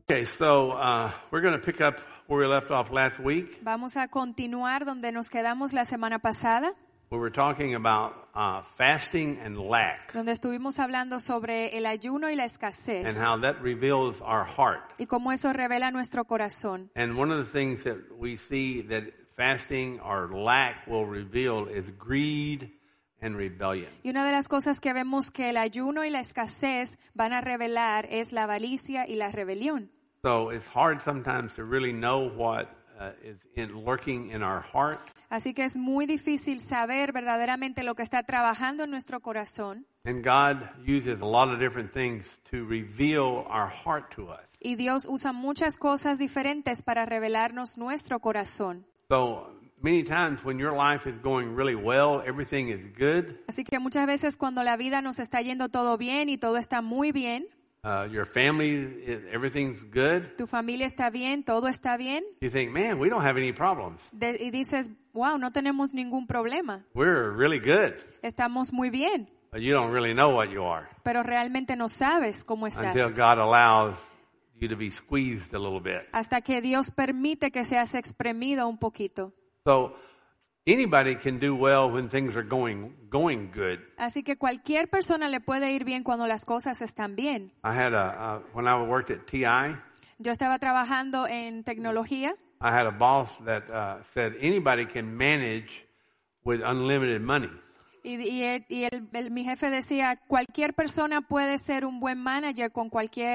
Okay, so we're going to pick up where we left off last week. Vamos a continuar donde nos quedamos la semana pasada, We were talking about fasting and lack donde estuvimos hablando sobre el ayuno y la and escasez how that reveals our heart. y cómo eso revela nuestro corazón. And one of the things that we see that fasting or lack will reveal is greed and rebellion. Y una de las cosas que vemos que el ayuno y la escasez van a revelar es la avaricia y la rebelión. So it's hard sometimes to really know what is lurking in our heart. Así que es muy difícil saber verdaderamente lo que está trabajando en nuestro corazón. And God uses a lot of different things to reveal our heart to us. Y Dios usa muchas cosas diferentes para revelarnos nuestro corazón. So many times when your life is going really well, everything is good. Así que muchas veces cuando la vida nos está yendo todo bien y todo está muy bien, Your family, everything's good. tu familia está bien, todo está bien, You think, man, we don't have any problems. y dices, wow, no tenemos ningún problema, We're really good. estamos muy bien, But you don't really know what you are pero realmente no sabes cómo estás. until God allows you to be squeezed a little bit. Hasta que Dios permite que seas exprimido un poquito. So anybody can do well when things are going good. Así que cualquier persona le puede ir bien cuando las cosas están bien. I had when I worked at TI, Yo estaba trabajando en tecnología I had a boss that said anybody can manage with unlimited money. y mi jefe decía, cualquier persona puede ser un buen manager con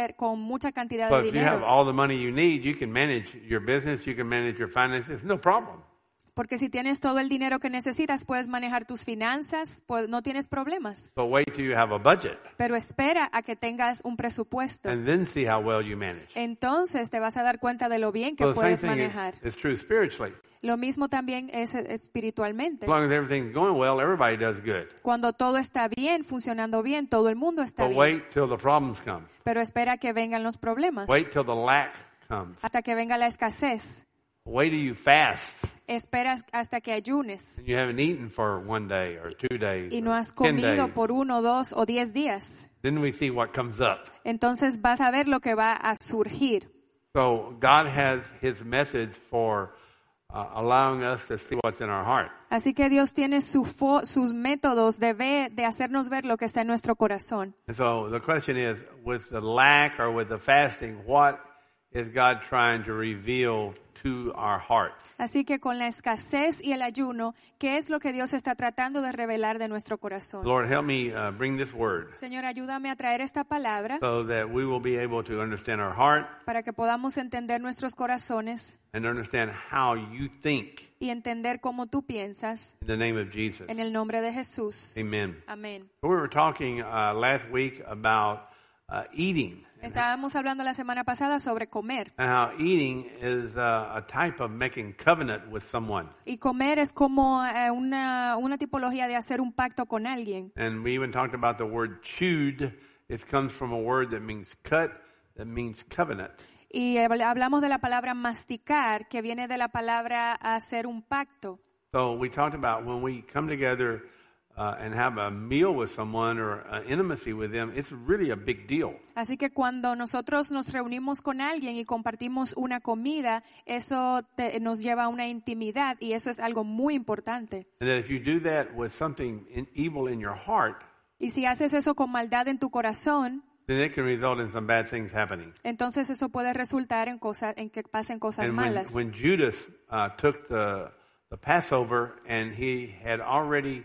mucha cantidad de But if you have dinero. all the money you need, you can manage your business, you can manage your finances, no problem. Porque si tienes todo el dinero que necesitas, puedes manejar tus finanzas, no tienes problemas. But wait till you have a budget Pero espera a que tengas un presupuesto. and then see how well you manage. Entonces te vas a dar cuenta de lo bien que So the same puedes thing manejar. is true spiritually. Lo mismo también es espiritualmente. As long as everything's going well, everybody does good. Cuando todo está bien, funcionando bien, todo el mundo está But bien. wait till the problems come. Pero espera que vengan los problemas. Wait till the lack comes. Hasta que venga la escasez. Wait till you fast Espera hasta que ayunes. and you haven't eaten for 1 day or 2 days Y no or has 10 comido days. por 1, 2 o 10 días. Then we see what comes up. Entonces vas a ver lo que va a surgir. So God has His methods for allowing us to see what's in our heart. Así que Dios tiene sus métodos de hacernos ver lo que está en nuestro corazón. And so the question is, with the lack or with the fasting, what is God trying to reveal to our hearts? Así que con la escasez y el ayuno, ¿qué es lo que Dios está tratando de revelar de nuestro corazón? Lord, help me bring this word Señor, ayúdame a traer esta palabra so that we will be able to understand our heart para que podamos entender nuestros corazones and understand how you think y entender cómo tú piensas. in the name of Jesus. En el nombre de Jesús. Amen. Amén. We were talking last week about eating Estábamos hablando la semana pasada sobre comer. and how eating is a type of making covenant with someone. Y comer es como una tipología de hacer un pacto con alguien. And we even talked about the word chewed. It comes from a word that means cut, that means covenant. Y hablamos de la palabra masticar, que viene de la palabra hacer un pacto. So we talked about when we come together and have a meal with someone or intimacy with them, it's really a big deal. Así que cuando nosotros nos reunimos con alguien y compartimos una comida, eso nos lleva a una intimidad y eso es algo muy importante. And that if you do that with something evil in your heart, Y si haces eso con maldad en tu corazón, then it can result in some bad things happening. entonces eso puede resultar en que pasen cosas And malas. when Judas took the Passover and he had already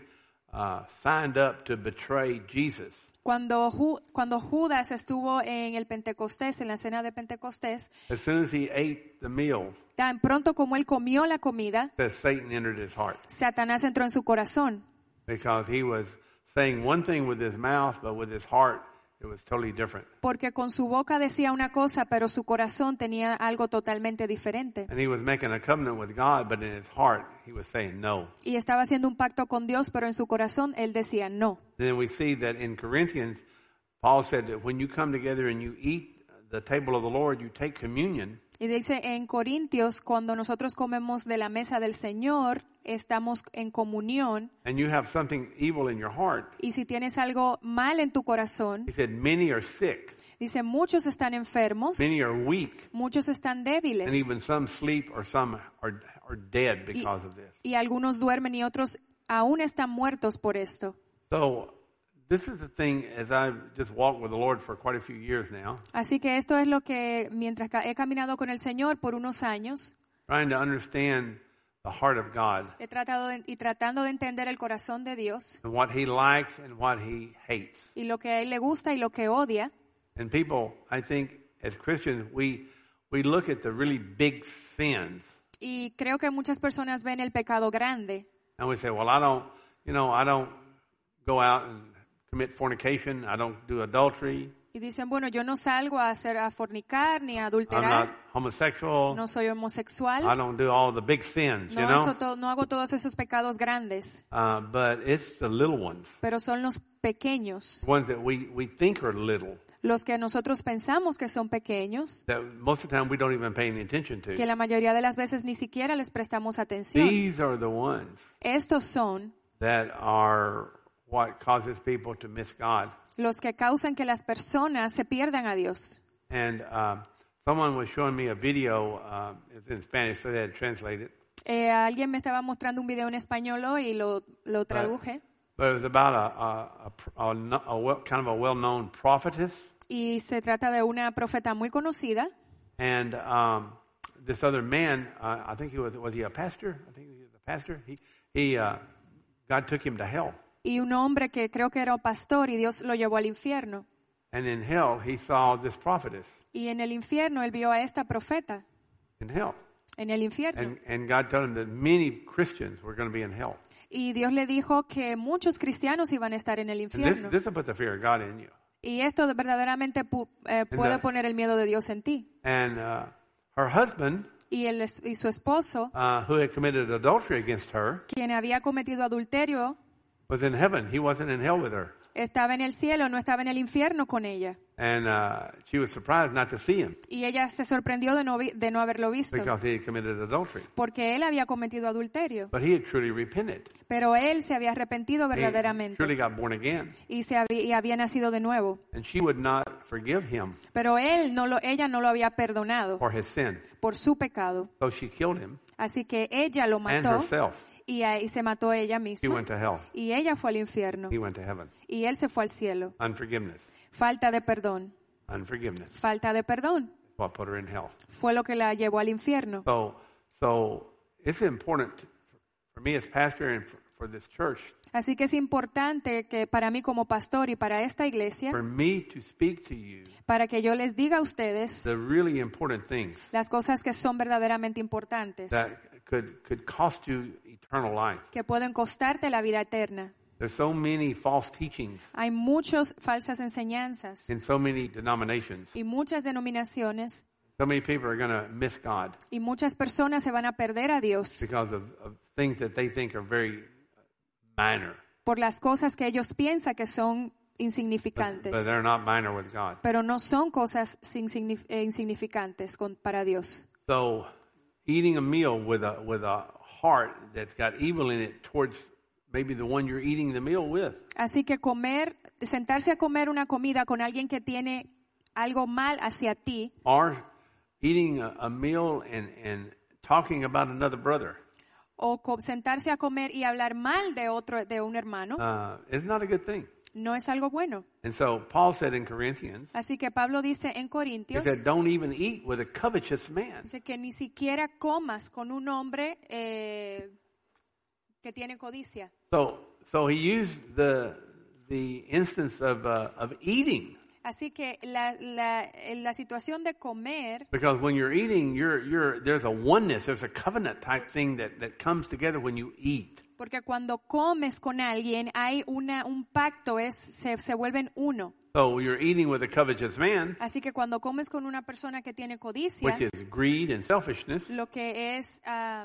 signed up to betray Jesus, Cuando Judas estuvo en el Pentecostés, en la cena de Pentecostés, as soon as he ate the meal, tan pronto como él comió la comida, that Satan entered his heart Satanás entró en su corazón. because he was saying one thing with his mouth, but with his heart, it was totally different. Porque con su boca decía una cosa, pero su corazón tenía algo totalmente diferente. And he was making a covenant with God, but in his heart, he was saying no. Y estaba haciendo un pacto con Dios, pero en su corazón él decía no. And then we see that in Corinthians, Paul said that when you come together and you eat the table of the Lord, you take communion. Y dice en Corintios, cuando nosotros comemos de la mesa del Señor, estamos en comunión. And you have something evil in your heart. Y si tienes algo mal en tu corazón, He said, many are sick. Dice, muchos están enfermos, Many are weak, muchos están débiles, and even some sleep or some are dead because of this. y algunos duermen y otros aún están muertos por esto. So this is the thing, as I've just walked with the Lord for quite a few years now, Así que esto es lo que, mientras he caminado con el Señor por unos años, trying to understand the heart of God tratando de entender el corazón de Dios and what He likes and what He hates. y lo que a Él le gusta y lo que odia. And people, I think, as Christians, we look at the really big sins Y creo que muchas personas ven el pecado grande and we say, well, I don't go out and commit fornication. I don't do adultery. y dicen, bueno, yo no salgo a fornicar ni a I'm not adulterar, homosexual. no soy homosexual, I don't do all the big sins, you know? no hago todos esos pecados grandes, But it's the little ones, pero son los pequeños, the ones that we think are little, los que nosotros pensamos que son pequeños, that most of the time we don't even pay any attention que to. la mayoría de las veces ni siquiera les prestamos atención. These are the ones Estos son that are what causes people to miss God. los que causan que las personas se pierdan a Dios. And someone was showing me a video, it's in Spanish, so they had to translate it. Alguien me estaba mostrando un video en español hoy y lo traduje. But it was about kind of a well-known prophetess. Y se trata de una profeta muy conocida. And this other man, I think was he a pastor? I think he was a pastor. God took him to hell. Y un hombre que creo que era un pastor y Dios lo llevó al infierno. And in hell, he saw this prophetess. Y en el infierno él vio a esta profeta. In hell. En el infierno. And God told him that many Christians were going to be in hell. Y Dios le dijo que muchos cristianos iban a estar en el And infierno. this will put the fear of God in you. Y esto verdaderamente puede poner el miedo de Dios en ti. And her husband, Y su esposo, who had committed adultery against her, quien había cometido adulterio, was in heaven. He wasn't in hell with her. estaba en el cielo, no estaba en el infierno con ella. And she was surprised not to see him Y ella se sorprendió de no haberlo visto, because he had committed adultery. porque él había cometido adulterio. But he had truly repented. Pero él se había arrepentido He verdaderamente truly got born again. y había nacido de nuevo. And she would not forgive him Pero ella no lo había perdonado for his sin. por su pecado. So she killed him Así que ella lo and mató herself. y se mató ella He misma. went to hell. Y ella fue al infierno He went to heaven. y él se fue al cielo. Unforgiveness. Falta de perdón. Unforgiveness. Falta de perdón That's what put her in hell. fue lo que la llevó al infierno. So it's important for me as pastor and for this church, Así que es importante que para mí como pastor y para esta iglesia, for me to speak to you para que yo les diga a ustedes the really important things las cosas que son verdaderamente importantes, that could cost you eternal life. que pueden costarte la vida eterna. There's so many false teachings Hay muchas falsas enseñanzas in so many denominations. y muchas denominaciones So many people are going to miss God y muchas personas se van a perder a Dios because of things that they think are very minor, por las cosas que ellos piensan que son insignificantes, but they're not minor with God. pero no son cosas insignificantes para Dios. So eating a meal with a heart that's got evil in it towards maybe the one you're eating the meal with. Así que sentarse a comer una comida con alguien que tiene algo mal hacia ti, Or eating a meal and talking about another brother o sentarse a comer y hablar mal de un hermano, is not a good thing. no es algo bueno. And so Paul said in Corinthians, Así que Pablo dice en he Corintios, said, don't even eat with a covetous man. dice que ni siquiera comas con un hombre que tiene codicia. So he used the instance of eating. Así que la situación de comer, Because when you're eating, there's a oneness, there's a covenant type thing that comes together when you eat. porque cuando comes con alguien hay un pacto, se vuelven uno. So you're eating with a covetous man, Así que cuando comes con una persona que tiene codicia, which is greed and selfishness, lo que es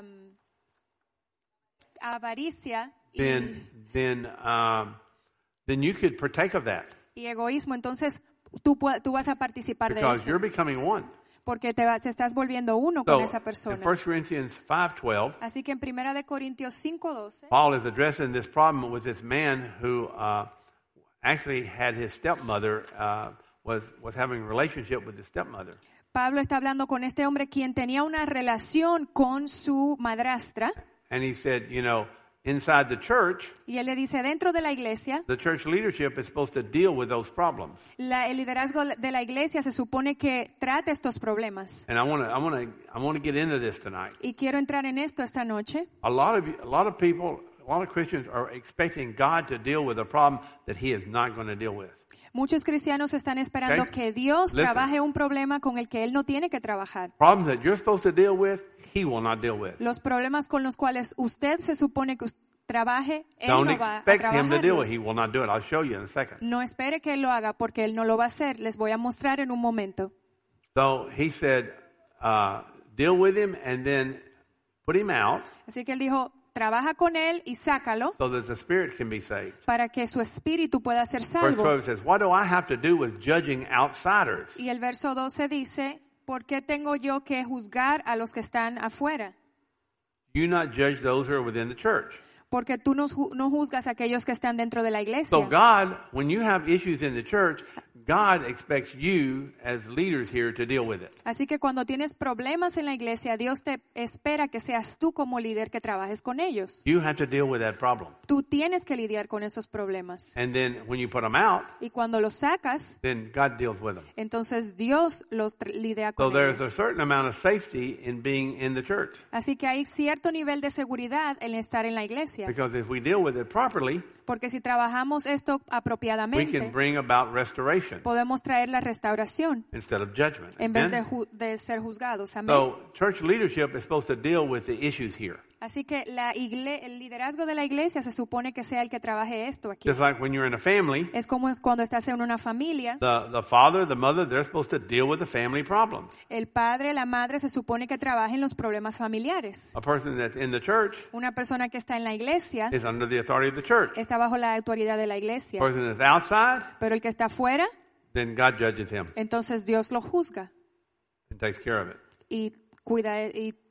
avaricia then you could partake of that y egoísmo, entonces tú vas a participar de because eso, you're becoming one. porque te estás volviendo uno con esa In persona. 1 Corinthians 5:12, Así que en 1 de Corintios 5:12, Paul is addressing this problem with this man who actually had his stepmother was having a relationship with his stepmother. Pablo está hablando con este hombre quien tenía una relación con su madrastra. And he said, you know, inside the church, Y él le dice, dentro de la iglesia, the church leadership is supposed to deal with those problems. el liderazgo de la iglesia se supone que trata estos problemas. And I want to get into this tonight. Y quiero entrar en esto esta noche. A lot of people, a lot of Christians are expecting God to deal with a problem that he is not going to deal with. Muchos cristianos están esperando Okay. que Dios Listen. trabaje un problema con el que él no tiene que trabajar. Problems that you're supposed to deal with, he will not deal with. Los problemas con los cuales usted se supone que trabaje, él Don't no va a expect him to deal with trabajarlos. it. He will not do it. I'll show you in a second. No espere que él lo haga porque él no lo va a hacer. Les voy a mostrar en un momento. So he said, deal with him and then put him out Así que él dijo, trabaja con él y sácalo so that the spirit can be saved. para que su espíritu pueda ser Verse salvo. 12 says, what do I have to do with judging outsiders? Y el verso 12 dice, ¿por qué tengo yo que juzgar a los que están afuera? You not judge those who are within the church. Porque tú no juzgas a aquellos que están dentro de la iglesia. So God, when you have issues in the church, God expects you as leaders here to deal with it. Así que cuando tienes problemas en la iglesia, Dios te espera que seas tú como líder que trabajes con ellos. You have to deal with that problem. Tú tienes que lidiar con esos problemas. And then when you put them out, Y cuando los sacas, then God deals with them. entonces Dios los lidia So con there's a ellos. certain amount of safety in being in the church. Así que hay cierto nivel de seguridad en estar en la iglesia. Because if we deal with it properly, Porque si trabajamos esto we can apropiadamente, bring about restoration podemos traer la restauración instead of judgment. en vez Amen? de ser juzgados. Amén. So church leadership is supposed to deal with the issues here. Así que el liderazgo de la iglesia se supone que sea el que trabaje esto aquí. Just like when you're in a family, Es como cuando estás en una familia, the father, the mother, they're supposed to deal with the family problems. el padre, la madre se supone que trabajen los problemas familiares. A person that's in the church Una persona que está en la iglesia is under the authority of the church. está bajo la autoridad de la A iglesia. person that's outside, Pero el que está afuera, then God judges him entonces Dios lo juzga and takes care of it. y cuida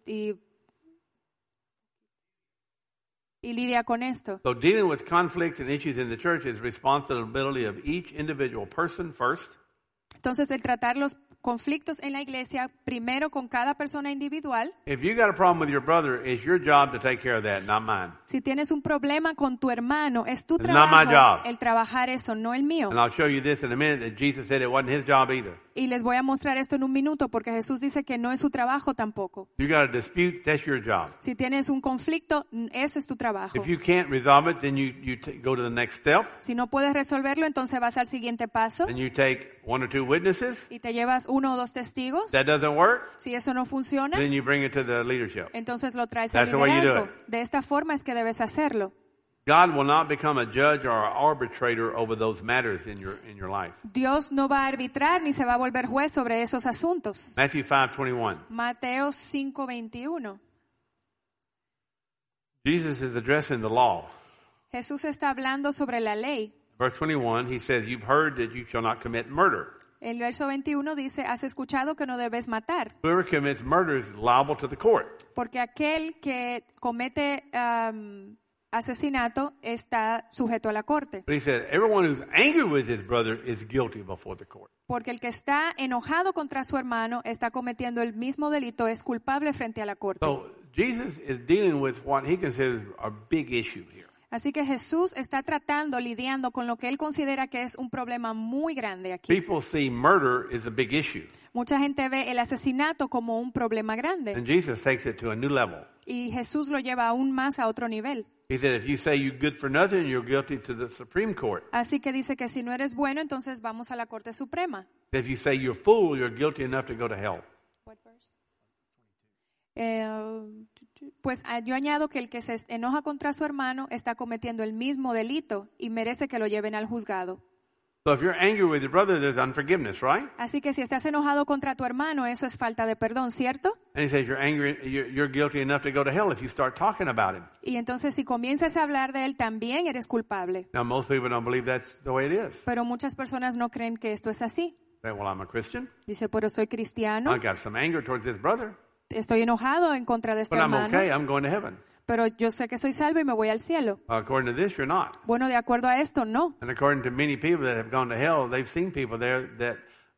y lidia con esto. So dealing with conflicts and issues in the church is responsibility of each individual person first. Entonces, el tratar los conflictos en la iglesia, primero con cada persona individual. If you got a problem with your brother, it's your job to take care of that, not mine. Si tienes un problema con tu hermano, es tu It's not my trabajo job. el trabajar eso, no el mío. And I'll show you this in a minute that Jesus said it wasn't his job either. Y les voy a mostrar esto en un minuto porque Jesús dice que no es su trabajo tampoco. You got a dispute, that's your job. Si tienes un conflicto, ese es tu trabajo. If you can't resolve it, then you go to the next step, Si no puedes resolverlo, entonces vas al siguiente paso and you take one or two witnesses. y te llevas 1 o 2 testigos. That doesn't work, Si eso no funciona, then you bring it to the leadership. entonces lo traes al That's the way you do liderazgo. it. De esta forma es que debes hacerlo. God will not become a judge or an arbitrator over those matters in your life. Dios no va a arbitrar ni se va a volver juez sobre esos asuntos. Matthew 5:21. Mateo 5:21. Jesus is addressing the law. Jesús está hablando sobre la ley. Verse 21, he says, "You've heard that you shall not commit murder. El verso 21 dice, has escuchado que no debes matar, Whoever commits murder is liable to the court." porque aquel que comete asesinato está sujeto a la corte. But he said, everyone who's angry with his brother is guilty before the court. Porque el que está enojado contra su hermano está cometiendo el mismo delito, es culpable frente a la corte. So Jesus is dealing with what he considers a big issue here. Así que Jesús está lidiando con lo que él considera que es un problema muy grande aquí. People see murder as a big issue. Mucha gente ve el asesinato como un problema grande And Jesus takes it to a new level. y Jesús lo lleva aún más a otro nivel. He said, if you say you're good for nothing, you're guilty to the Supreme Court. Así que dice que si no eres bueno, entonces vamos a la Corte Suprema. If you say you're a fool, you're guilty enough to go to hell. Pues yo añado que el que se enoja contra su hermano está cometiendo el mismo delito y merece que lo lleven al juzgado. So if you're angry with your brother, there's unforgiveness, right? Así que si estás enojado contra tu hermano, eso es falta de perdón, ¿cierto? And he says you're angry, you're guilty enough to go to hell if you start talking about him. Y entonces si comienzas a hablar de él, también eres culpable. Now, most people don't believe that's the way it is. Pero muchas personas no creen que esto es así. Say, well, I'm a Christian. Dice, pero soy cristiano, I got some anger towards this brother, estoy enojado en contra de este but I'm hermano, okay. I'm going to heaven. pero yo sé que soy salvo y me voy al cielo. According to this, you're not. Bueno, de acuerdo a esto, no. And according to many people that have gone to hell, they've seen people there that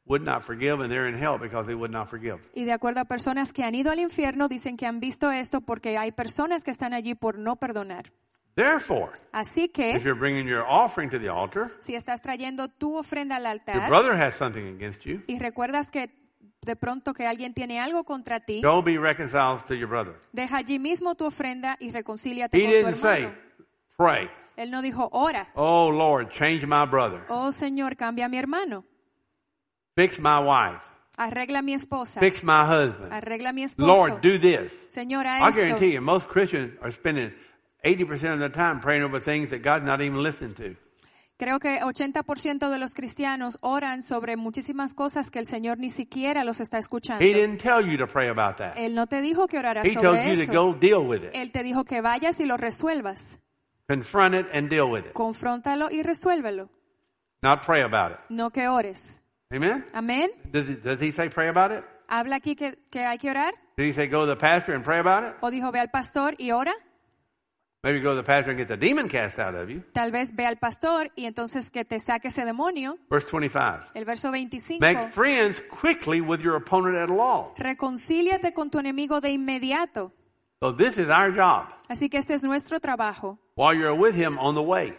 would not forgive, and they're in hell because they would not forgive. Y de acuerdo a personas que han ido al infierno, dicen que han visto esto porque hay personas que están allí por no perdonar. Therefore, Así if que, you're bringing your offering to the altar, si estás trayendo tu ofrenda al your altar brother has something against you, y recuerdas que de pronto que alguien tiene algo contra ti, go be reconciled to your brother. deja allí mismo tu ofrenda y reconcíliate He con tu didn't say, hermano. pray, Él no dijo, ora. oh Lord, change my brother, Oh Señor, cambia a mi hermano. fix my wife, Arregla a mi esposa. fix my husband. Arregla a mi esposo. Lord, do this. Señor, a I esto. guarantee you, most Christians are spending 80% of their time praying over things that God's not even listening to. Creo que 80% de los cristianos oran sobre muchísimas cosas que el Señor ni siquiera los está escuchando. He didn't tell you to pray about that. Él no te dijo que oraras He told sobre you to eso. go deal with it. Él te dijo que vayas y lo resuelvas. Confront it and deal with it. Confróntalo y resuélvelo. Not pray about it. No que ores. Amen? Amén. Does he say pray about it? ¿Habla aquí que hay que orar? Did he say go to the pastor and pray about it? ¿O dijo ve al pastor y ora? Maybe go to the pastor and get the demon cast out of you. Tal vez ve al pastor y entonces que te saque ese demonio. Verse 25. El verso 25. Make friends quickly with your opponent at law. Reconcíliate con tu enemigo de inmediato. So this is our job. Así que este es nuestro trabajo. While you're with him on the way.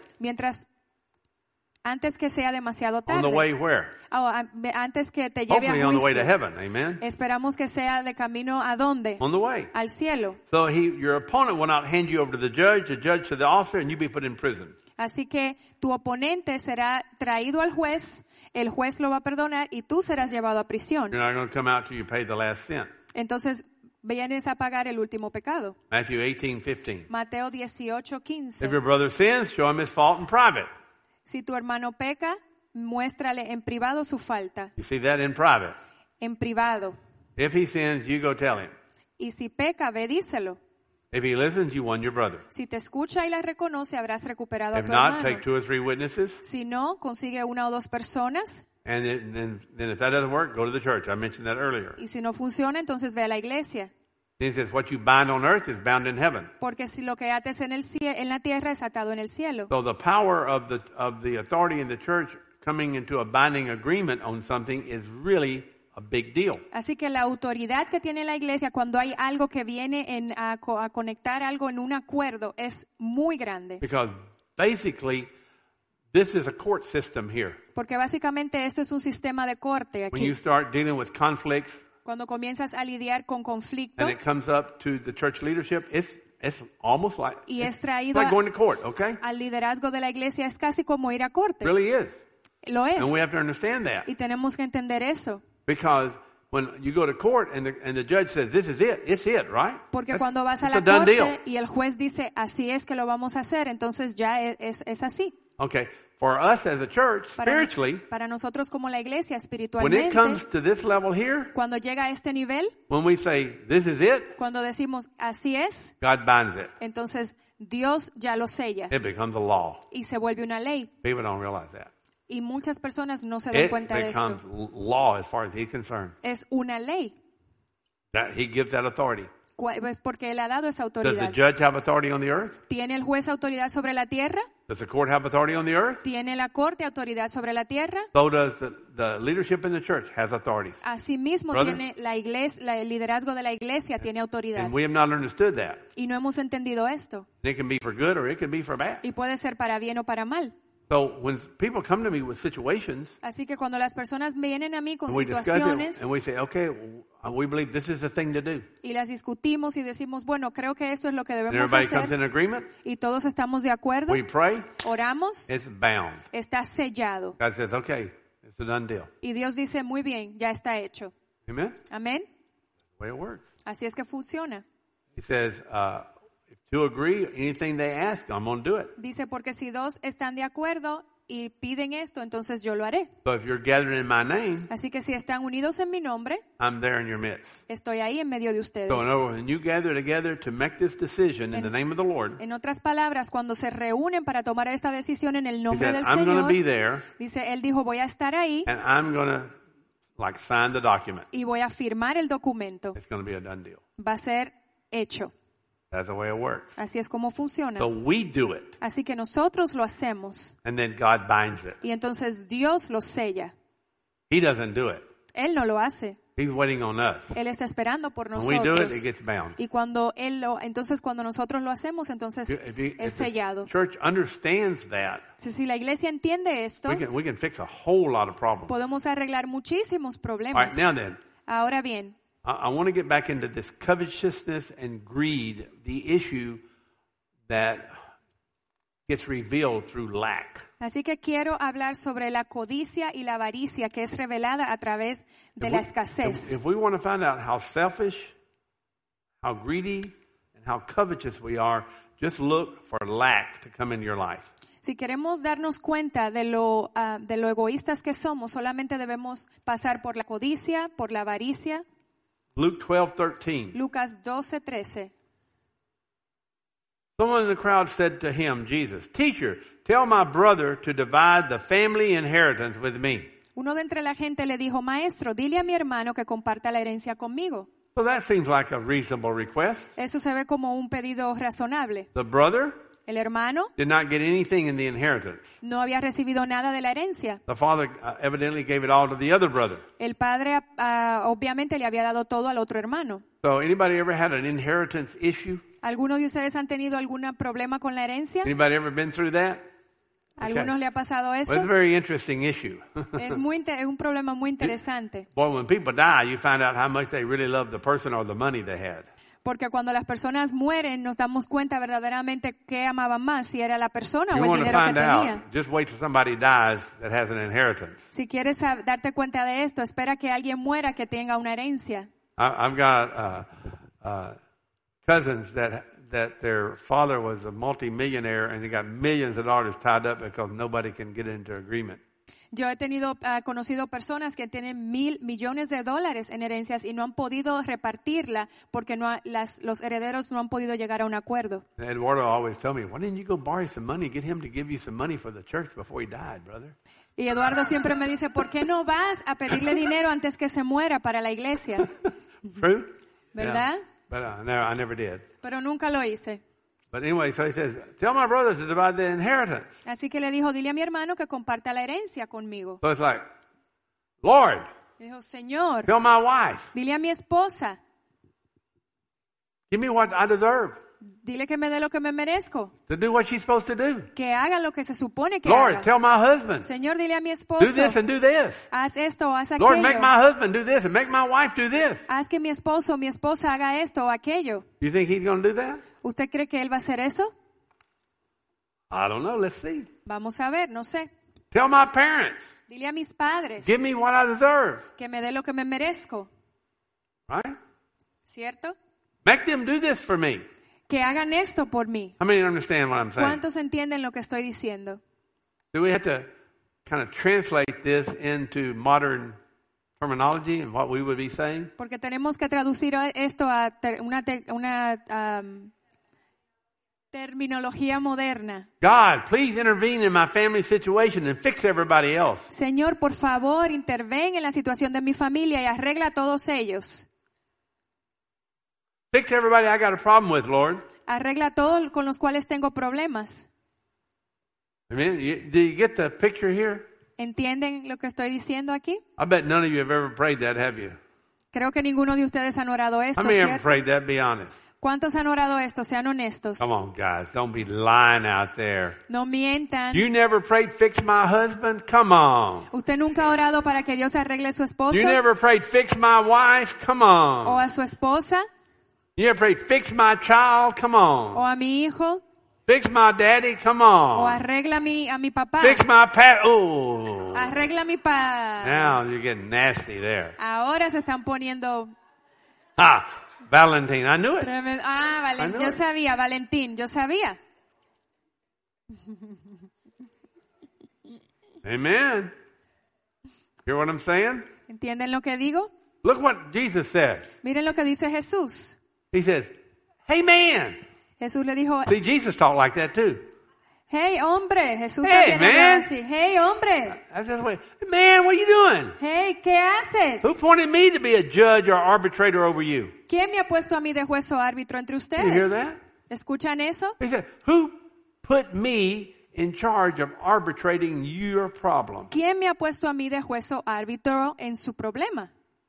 Antes que sea demasiado On tarde. the way where? Antes que te lleve Hopefully a on the way to juicio. heaven. Amen? Esperamos que sea de camino a dónde? On the way. Al cielo. So your opponent will not hand you over to the judge to the officer, and you be put in prison. Así que tu oponente será traído al juez, el juez lo va a perdonar y tú serás llevado a prisión. You're not going to come out till you pay the last cent. Entonces vienes a pagar el último pecado. Matthew 18:15. Mateo 18:15. If your brother sins, show him his fault in private. Si tu hermano peca, muéstrale en privado su falta. You see that in private. En privado. If he sins, you go tell him. Y si peca, ve díselo. If he listens, you won your brother. Si te escucha y la reconoce, habrás recuperado a If tu not, hermano. take 2 or 3 witnesses. Si no, consigue una o dos personas. And then if that doesn't work, go to the church. I mentioned that earlier. Y si no funciona, entonces ve a la iglesia. He says, what you bind on earth is bound in heaven. Porque si lo que ates en la tierra es atado en el cielo. So the power of the authority in the church coming into a binding agreement on something is really a big deal. Así que la autoridad que tiene la iglesia cuando hay algo que viene a conectar algo en un acuerdo es muy grande. Because basically, this is a court system here. Porque básicamente esto es un sistema de corte When you aquí. start dealing with conflicts Cuando comienzas a lidiar con conflicto and it comes up to the church leadership, it's almost like, y es it's traído like going to court, okay? al liderazgo de la iglesia, es casi como ir a corte. It really is. Lo es. And we have to understand that. Y tenemos que entender eso. Because when you go to court and the judge says, this is it, it's it, right? Porque cuando vas a It's la a done deal. corte y el juez dice, así es que lo vamos a hacer, entonces ya es así. Okay. For us as a church, spiritually, Para nosotros como la iglesia, when it espiritualmente, comes to this level here, cuando llega a este nivel, when we say, this is it, cuando decimos, así es, God binds it. entonces Dios ya lo sella It becomes a law. y se vuelve una ley. People don't realize that. Y muchas personas no se dan It cuenta de becomes esto. law as far as he's concerned. Es una ley. That he gives that authority. Es porque Él ha dado esa Does the autoridad. judge have authority on the earth? ¿Tiene el juez autoridad sobre la tierra? Does the court have authority on the earth? ¿Tiene la corte autoridad sobre la tierra? So does the leadership in the church has authorities. Asimismo, Brother. tiene la iglesia, el liderazgo de la iglesia tiene autoridad. And we have not understood that. Y no hemos entendido esto. It can be for good or it can be for bad. Y puede ser para bien o para mal. So when people come to me with situations, Así que cuando las personas vienen a mí con and we discuss it, situaciones and we say, okay, we believe this is the thing to do. y las discutimos y decimos, bueno, creo que esto es lo que And debemos everybody comes hacer in agreement. y todos estamos de acuerdo, We pray. oramos, It's bound. está sellado. God says, okay, it's a done deal. Y Dios dice, muy bien, ya está hecho. Amen? Amén. That's the way it works. Así es que funciona. He says, if two agree, anything they ask, I'm going to do it. Dice, porque si dos están de acuerdo y piden esto, entonces yo lo haré. So if you're gathered in my name, Así que si están unidos en mi nombre, I'm there in your midst. estoy ahí en medio de ustedes. So in other words, when you gather together to make this decision in the name of the Lord, En otras palabras, cuando se reúnen para tomar esta decisión en el he nombre said, del I'm going to Señor, be there dice, Él dijo, voy a estar ahí and I'm going to like sign the document. y voy a firmar el documento. It's going to be a done deal. Va a ser hecho. That's the way it works. Así es como funciona. So we do it, Así que nosotros lo hacemos and then God binds it. y entonces Dios lo sella. He doesn't do it. Él no lo hace. He's waiting on us. Él está esperando por When we do nosotros. it, it gets bound. Y entonces cuando nosotros lo hacemos, entonces If the es sellado. church understands that, Si la iglesia entiende esto, we can fix a whole lot of problems. podemos arreglar muchísimos All problemas. right, now then, Ahora bien, I want to get back into this covetousness and greed, the issue that gets revealed through lack. así que quiero hablar sobre la codicia y la avaricia que es revelada a través de la escasez. If we want to find out how selfish, how greedy, and how covetous we are, just look for lack to come into your life. Si queremos darnos cuenta de lo egoístas que somos, solamente debemos pasar por la codicia, por la avaricia. Luke 12:13. Lucas 12:13. Someone in the crowd said to him, Jesus, Teacher, tell my brother to divide the family inheritance with me. Uno de entre la gente le dijo, Maestro, dile a mi hermano que comparta la herencia conmigo. So that seems like a reasonable request. Eso se ve como un pedido razonable. The brother El hermano did not get anything in the inheritance. no había recibido nada de la herencia. The father evidently gave it all to the other brother. El padre obviamente le había dado todo al otro hermano. So anybody ever had an inheritance issue? ¿Algunos de ustedes han tenido algún problema con la herencia? Anybody ever been through that? ¿A algunos le ha pasado eso? Well, it's a very interesting issue. Es un problema muy interesante. Boy, when people die, you find out how much they really love the person or the money they had. Porque cuando las personas mueren nos damos cuenta verdaderamente qué amaban más, si era la persona You o el want to dinero que find tenía. out, just wait till somebody dies that has an inheritance. Si quieres darte cuenta de esto, espera que alguien muera que tenga una herencia. I've got cousins that their father was a multimillionaire and they got millions of dollars tied up because nobody can get into agreement. Yo he conocido personas que tienen millones de dólares en herencias y no han podido repartirla porque los herederos no han podido llegar a un acuerdo. Eduardo always tell me, why didn't you go borrow some money, get him to give you some money for the church before he died, brother? Y Eduardo siempre me dice, ¿por qué no vas a pedirle dinero antes que se muera para la iglesia? True? ¿Verdad? Yeah. But I never did. Pero nunca lo hice. But anyway, so he says, tell my brother to divide the inheritance. Así que le dijo, dile a mi hermano que comparta la herencia conmigo. So it's like, Lord, Dijo, Señor, tell my wife, dile a mi esposa, give me what I deserve dile que me dé lo que me merezco, to do what she's supposed to do. que haga lo que se supone que Lord, haga. tell my husband, Señor, dile a mi esposo, do this and do this. haz esto o haz Lord, make aquello. my husband do this and make my wife do this. Haz que mi esposo o mi esposa haga esto o aquello. You think he's going to do that? ¿Usted cree que él va a hacer eso? I don't know. Let's see. Vamos a ver, no sé. Tell my parents, Dile a mis padres give me what I deserve. que me dé lo que me merezco, Right? ¿cierto? Make them do this for me. Que hagan esto por mí. How many understand what I'm saying? ¿Cuántos entienden lo que estoy diciendo? Do we have to kind of translate this into modern terminology and what we would be saying? Porque tenemos que traducir esto a una terminología moderna. God, please intervene in my family situation and fix everybody else. Señor, por favor, interven en la situación de mi familia y arregla a todos ellos. Fix everybody I got a problem with, Lord. Arregla a todos con los cuales tengo problemas. Amen. Do you get the picture here? ¿Entienden lo que estoy diciendo aquí? I bet none of you have ever prayed that, have you? Creo que ninguno de ustedes han orado esto, How many ever ¿cierto? prayed that? Be honest. ¿Cuántos han orado esto? Sean honestos. Come on, guys. Don't be lying out there. No mientan. You never prayed, fix my husband? Come on. ¿Usted nunca ha orado para que Dios arregle a su esposo You never prayed, fix my wife? Come on. o a su esposa You ever prayed, fix my child? Come on. o a mi hijo Fix my daddy? Come o on. arregla a mi papá? Fix my pet? Oh. Arregla a mi papá. Now you're getting nasty there. Ahora se están poniendo Ah, Valentine, I knew it. tremendo. I know Yo it. sabía, Valentín, yo sabía. Amen. Hear what I'm saying? ¿Entienden lo que digo? Look what Jesus says. Miren lo que dice Jesús. He says, hey man. Jesús le dijo, See, Jesus talked like that too. hey hombre. Jesús Hey, también hablaba man. así. Hey hombre. That's just the way. Man, what are you doing? Hey, ¿qué haces? Who appointed me to be a judge or arbitrator over you? ¿Quién me ha puesto a mí de juez o árbitro entre You hear ustedes? that? ¿Escuchan eso? He said, who put me in charge of arbitrating your problem? ¿Quién me ha puesto a mí de juez o árbitro en su problema?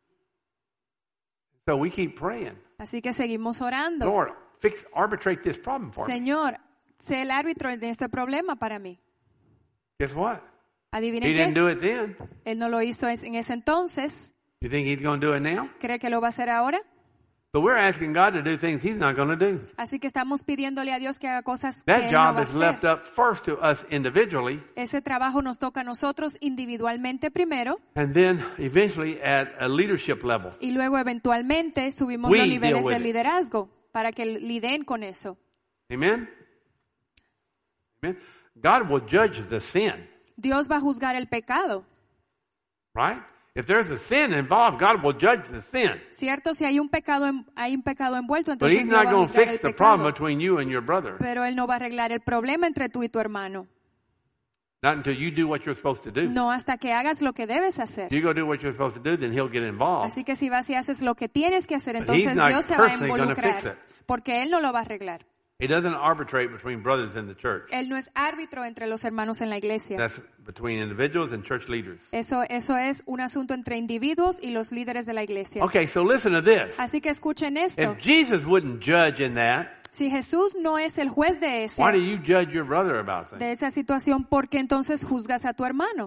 So we keep praying. Así que seguimos orando. Lord, arbitrate this problem for me. Señor, sé el árbitro de este problema para mí. Guess what? ¿Adivine He didn't qué? do it then. Él no lo hizo en ese entonces. You think he's going to do it now? ¿Cree que lo va a hacer ahora? But we're asking God to do things he's not going to do. Así que estamos pidiéndole a Dios que haga cosas que That Él no va job a is left hacer. up first to us individually, Ese trabajo nos toca a nosotros individualmente primero and then eventually at a leadership level. y luego eventualmente subimos We los deal niveles with de it. liderazgo para que lideren con eso. Amen? Amen? God will judge the sin, Dios va a juzgar el pecado. right? If there's a sin involved, God will judge the sin. Cierto, si hay un pecado envuelto, But entonces he's Dios not va a going to juzgar fix el the problem pecado. between you and your brother. Pero Él no va a arreglar el problema entre tú y tu hermano. Not until you do what you're supposed to do. No hasta que hagas lo que debes hacer. If you go do what you're supposed to do, then he'll get involved. Así que si vas y haces lo que tienes que hacer, But entonces he's not Dios se va a personally gonna fix involucrar. it. Porque Él no lo va a arreglar. He doesn't arbitrate between brothers in the church. Él no es árbitro entre los hermanos en la iglesia. That's between individuals and church leaders. Eso es un asunto entre individuos y los líderes de la iglesia. Okay, so listen to this. Así que escuchen esto. If Jesus wouldn't judge in that, Si Jesús no es el juez de why do ese, you judge your brother about things? de esa situación, ¿por qué entonces juzgas a tu hermano?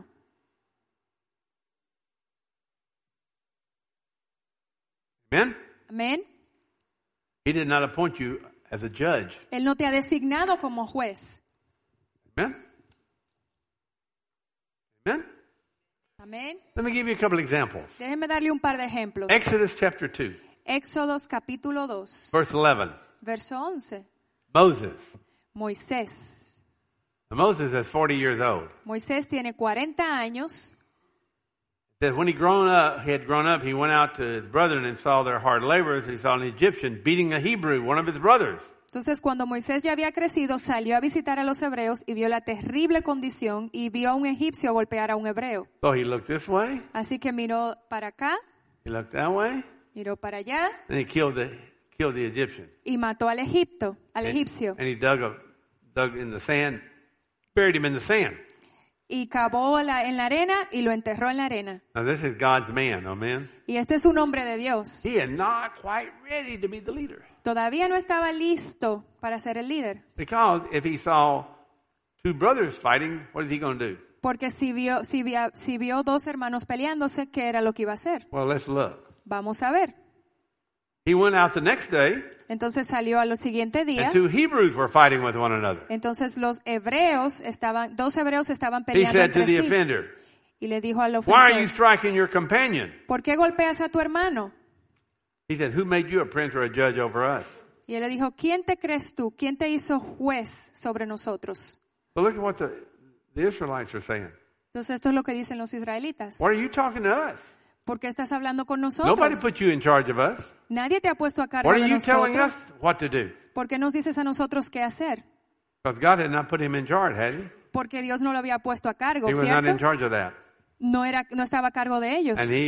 Amen? Amén. He did not appoint you as a judge. Él no te ha designado como juez. Amen? Amen? Amén. Let me give you a couple examples. Déjeme darle un par de ejemplos. Exodus chapter 2, Éxodos capítulo 2, verse 11. verso 11. Moses. Moisés. Now, Moses is 40 years old. Moisés tiene 40 años. It says when he had grown up, he went out to his brethren and saw their hard labors. He saw an Egyptian beating a Hebrew, one of his brothers. Entonces, cuando Moisés ya había crecido, salió a visitar a los hebreos y vio la terrible condición y vio a un egipcio golpear a un hebreo. So he looked this way, Así que miró para acá, he looked that way, miró para allá and he killed the Egyptian. y mató al egipcio. And he dug in the sand, buried him in the sand. Y cavó en la arena y lo enterró en la arena. Now this is God's man, amen? Y este es un hombre de Dios. He is not quite ready to be the leader. Todavía no estaba listo para ser el líder. Because if he saw two brothers fighting, what is he going to do? Porque si vio dos hermanos peleándose, ¿qué era lo que iba a hacer? Well, let's look. Vamos a ver. He went out the next day, Entonces salió al siguiente día. and two Hebrews were fighting with one another. Entonces dos hebreos estaban He peleando said to entre the sí. offender, Y le dijo al "Why are you ofensor, striking your companion?" ¿por qué golpeas a tu hermano? He said, "Who made you a prince or a judge over us?" Y él le dijo, ¿quién te crees tú? ¿Quién te hizo juez sobre nosotros? So look at what the Israelites are saying. Entonces esto es lo que dicen los israelitas. What are you talking to us? ¿Por qué estás hablando con Nobody nosotros? put you in charge of us. Nadie te ha puesto a cargo What are de you telling nosotros. us what to do? ¿Por qué nos dices a nosotros qué hacer? Because God had not put him in charge, had he? Porque Dios no lo había puesto a cargo, He was not in ¿cierto? charge of that. No estaba a cargo de ellos. And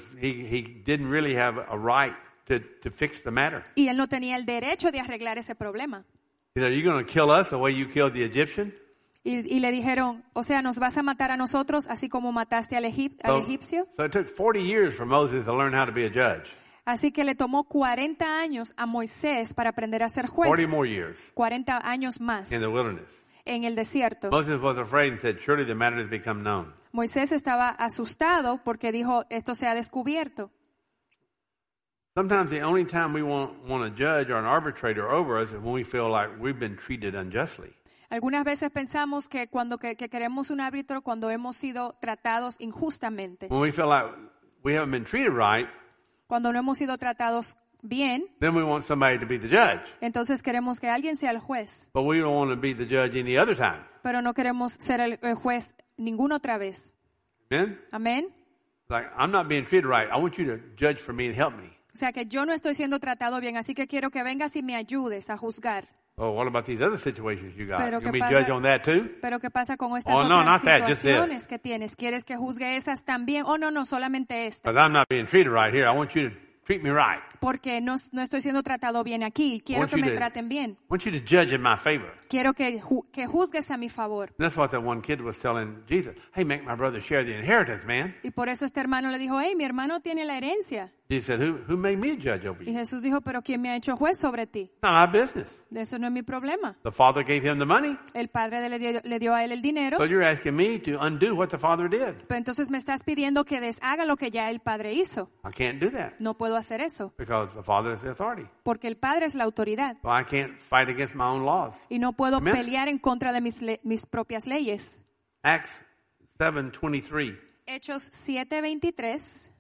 he didn't really have a right to fix the matter. Y él no tenía el derecho de arreglar ese problema. He said, "Are you going to kill us the way you killed the Egyptian?" Y le dijeron, o sea, ¿nos vas a matar a nosotros así como mataste al egipcio? So it took 40 years for Moses to learn how to be a judge. Así que le tomó 40 años a Moisés para aprender a ser juez. 40 more years 40 años más in the wilderness. en el desierto. Moses was afraid and said, "Surely the matter has become known." Moisés estaba asustado porque dijo, esto se ha descubierto. Sometimes the only time we want a judge or an arbitrator over us is when we feel like we've been treated unjustly. Algunas veces pensamos que cuando que queremos un árbitro cuando hemos sido tratados injustamente. When we feel like we haven't been treated right, Cuando no hemos sido tratados bien, then we want somebody to be the judge. entonces queremos que alguien sea el juez. But we don't want to be the judge any other time. Pero no queremos ser el juez ninguna otra vez. Amen? Amén. Like, I'm not being treated right. I want you to judge for me and help me. O sea que yo no estoy siendo tratado bien, así que quiero que vengas y me ayudes a juzgar. Oh, what about these other situations you got? Pero You ¿qué want me to pasa? judge on that too? Pero ¿qué pasa con estas Oh, no, otras not that, just this. situaciones que tienes? ¿Quieres que juzgue esas también? Oh, no, solamente esta. Because I'm not being treated right here. I want you to treat me right. porque no estoy siendo tratado bien aquí. Quiero Want que you me to- traten bien. I want you to judge in my favor. Quiero que juzgues a mi favor. And that's what that one kid was telling Jesus. Hey, make my brother share the inheritance, man. Y por eso este hermano le dijo, hey, mi hermano tiene la herencia. He said, who made me a judge over Y you? Jesús dijo, pero ¿quién me ha hecho juez sobre ti? Not my business. De eso no es mi problema. The father gave him the money. El padre le dio a él el dinero. So you're asking me to undo what the father did. Pero entonces me estás pidiendo que deshaga lo que ya el padre hizo. I can't do that No puedo hacer eso, because the father is the authority. porque el padre es la autoridad. So I can't fight against my own laws. Y no puedo Amen. pelear en contra de mis propias leyes. Acts 7:23. Hechos 7:23.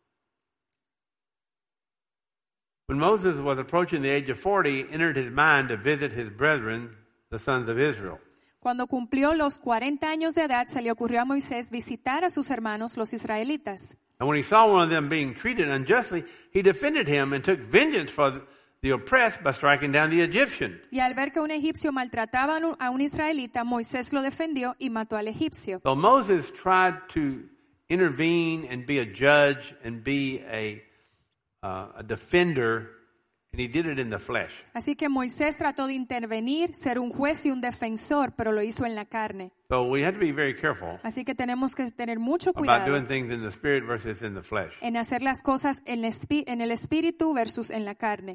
When Moses was approaching the age of 40, it entered his mind to visit his brethren, the sons of Israel. Cuando cumplió los 40 años de edad, se le ocurrió a Moisés visitar a sus hermanos, los israelitas. And when he saw one of them being treated unjustly, he defended him and took vengeance for the oppressed by striking down the Egyptian. Y al ver que un egipcio maltrataba a un israelita, Moisés lo defendió y mató al egipcio. So Moses tried to intervene and be a judge and be a defender, and he did it in the flesh. Así que Moisés trató de intervenir, ser un juez y un defensor, pero lo hizo en la carne. So we have to be very careful Así que tenemos que tener mucho about cuidado doing things in the spirit versus in the flesh. en hacer las cosas en el espíritu versus en la carne.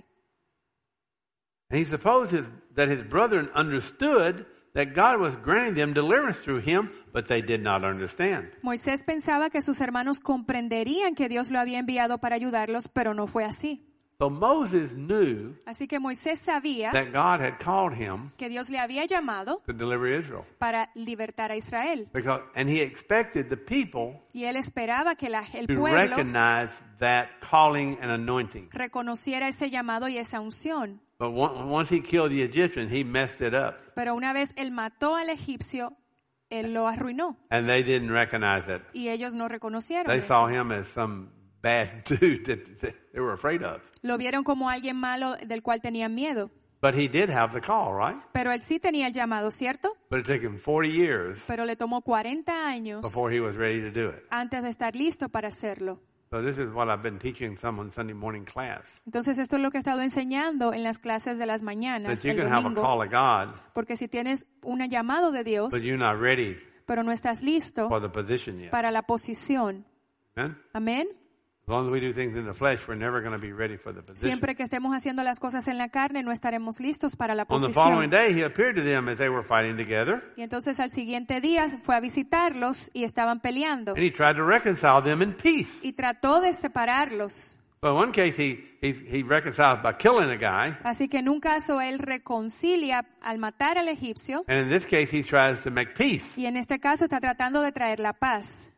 And he supposed that his brethren understood that God was granting them deliverance through him, but they did not understand. Moisés pensaba que sus hermanos comprenderían que Dios lo había enviado para ayudarlos, pero no fue así. So Moses knew Así que Moisés sabía that God had called him que Dios le había llamado to deliver Israel. para libertar a Israel. And he expected the people Y él esperaba que el to pueblo recognize that calling and anointing. reconociera ese llamado y esa unción. But once he killed the Egyptian, he messed it up. Pero una vez él mató al egipcio, él lo arruinó. And they didn't recognize it. Y ellos no reconocieron They eso. saw him as some bad dude that they were afraid of. Lo vieron como alguien malo del cual tenían miedo. But he did have the call, right? Pero él sí tenía el llamado, ¿cierto? But it took him 40 years Pero le tomó 40 años before he was ready to do it. antes de estar listo para hacerlo. So this is what I've been teaching some on Sunday morning class. Entonces esto es lo que he estado enseñando en las clases de las mañanas, That you el can have a domingo. call of God, Porque si tienes un llamado de Dios, but you're not ready pero no estás listo for the position yet. para la posición. Amen? Amén. As long as we do things in the flesh, we're never going to be ready for the position. Siempre que estemos haciendo las cosas en la carne, no estaremos listos para la On the following posición. day, he appeared to them as they were fighting together, Y entonces al siguiente día fue a visitarlos y estaban peleando. and he tried to reconcile them in peace. Y trató de separarlos. But in one case, he reconciled by killing a guy, Así que en un caso él reconcilia al matar al egipcio. and in this case, he tries to make peace. Y en este caso está tratando de traer la paz.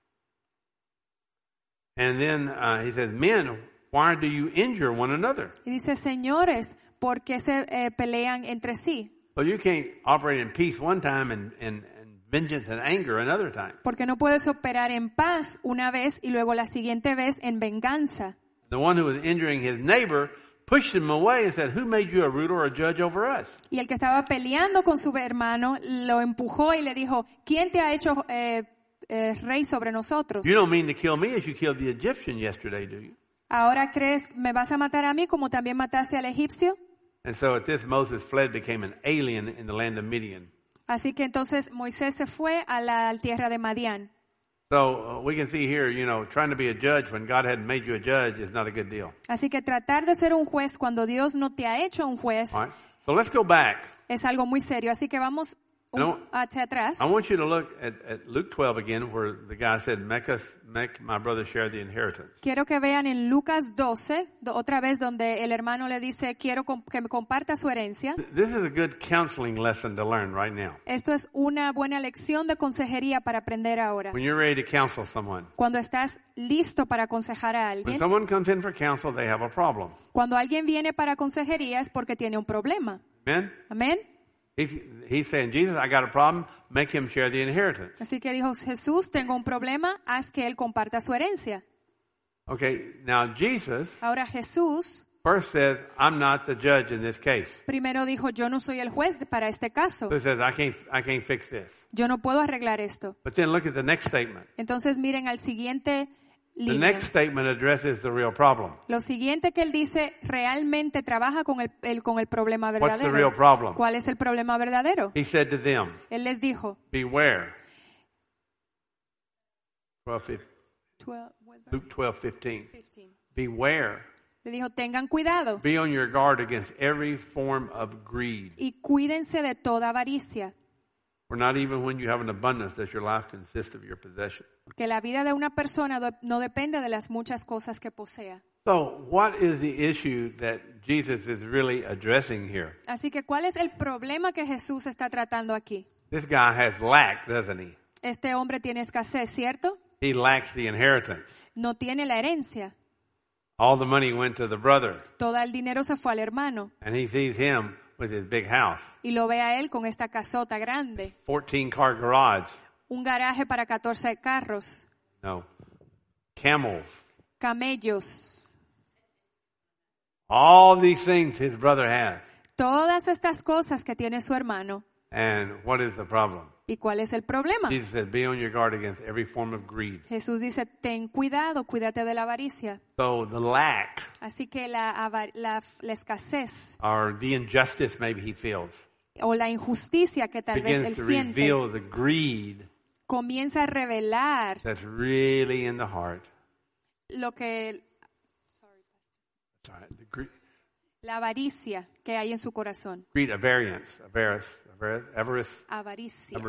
And then he says, "Men, why do you injure one another?" Y dice, señores, ¿por qué se pelean entre sí? Well, you can't operate in peace one time and vengeance and anger another time. Porque no puedes operar en paz una vez y luego la siguiente vez en venganza. The one who was injuring his neighbor pushed him away and said, "Who made you a ruler or a judge over us?" Y el que estaba peleando con su hermano lo empujó y le dijo, ¿quién te ha hecho rey sobre nosotros? You don't mean to kill me as you killed the Egyptian yesterday, do you? ¿Ahora crees me vas a matar a mí como también mataste al egipcio? And so at this, Moses fled, became an alien in the land of Midian. Así que entonces Moisés se fue a la tierra de Madián. So we can see here, trying to be a judge when God hadn't made you a judge is not a good deal. Así que tratar de ser un juez cuando Dios no te ha hecho un juez All right? So let's go back. es algo muy serio. Así que vamos hacia atrás. I want you to look at Luke 12 again, where the guy said, make my brother share the inheritance. Quiero que vean en Lucas 12, otra vez donde el hermano le dice, quiero que me comparta su herencia. This is a good counseling lesson to learn right now. Esto es una buena lección de consejería para aprender ahora. When you're ready to counsel someone. Cuando estás listo para aconsejar a When alguien, someone comes in for counsel, they have a problem. cuando alguien viene para consejería es porque tiene un problema. Amen? Amén. He's saying, Jesus, I got a problem. Make him share the inheritance. Así que dijo, Jesús, tengo un problema, haz que él comparta su herencia. Okay, now Jesus Ahora Jesús first says, I'm not the judge in this case. primero dijo, yo no soy el juez para este caso. So he says, I can't fix this. Yo no puedo arreglar esto. But then look at the next statement. Entonces miren al siguiente The línea. next statement addresses the real problem. Lo siguiente que él dice realmente trabaja con el problema What's the real verdadero. problem? ¿Cuál es el problema verdadero? He said to them, Él les dijo, beware. 12, 12, Luke 12:15. 15. Beware. Le dijo, tengan cuidado Be on your guard against every form of greed. y cuídense de toda avaricia, For not even when you have an abundance does your life consist of your possession. que la vida de una persona no depende de las muchas cosas que posea. So, what is the issue that Jesus is really addressing here? Así que, ¿cuál es el problema que Jesús está tratando aquí? This guy has lack, doesn't he? Este hombre tiene escasez, ¿cierto? He lacks the inheritance. No tiene la herencia. All the money went to the brother, Todo el dinero se fue al hermano and he sees him with his big house, y lo ve a él con esta casota grande, 14-car garage. un garaje para 14 carros, No, camels. camellos, All these things his brother has. todas estas cosas que tiene su hermano. And what is the problem? ¿Y cuál es el problema? Jesus said, be on your guard against every form of greed. Jesús dice, ten cuidado, cuídate de la avaricia. So the lack Así que la escasez or the injustice maybe he feels o la injusticia que tal vez él begins to siente reveal the greed comienza a revelar that's really in the heart. lo que Sorry, the la avaricia que hay en su corazón. greed, avarice. Avaricia.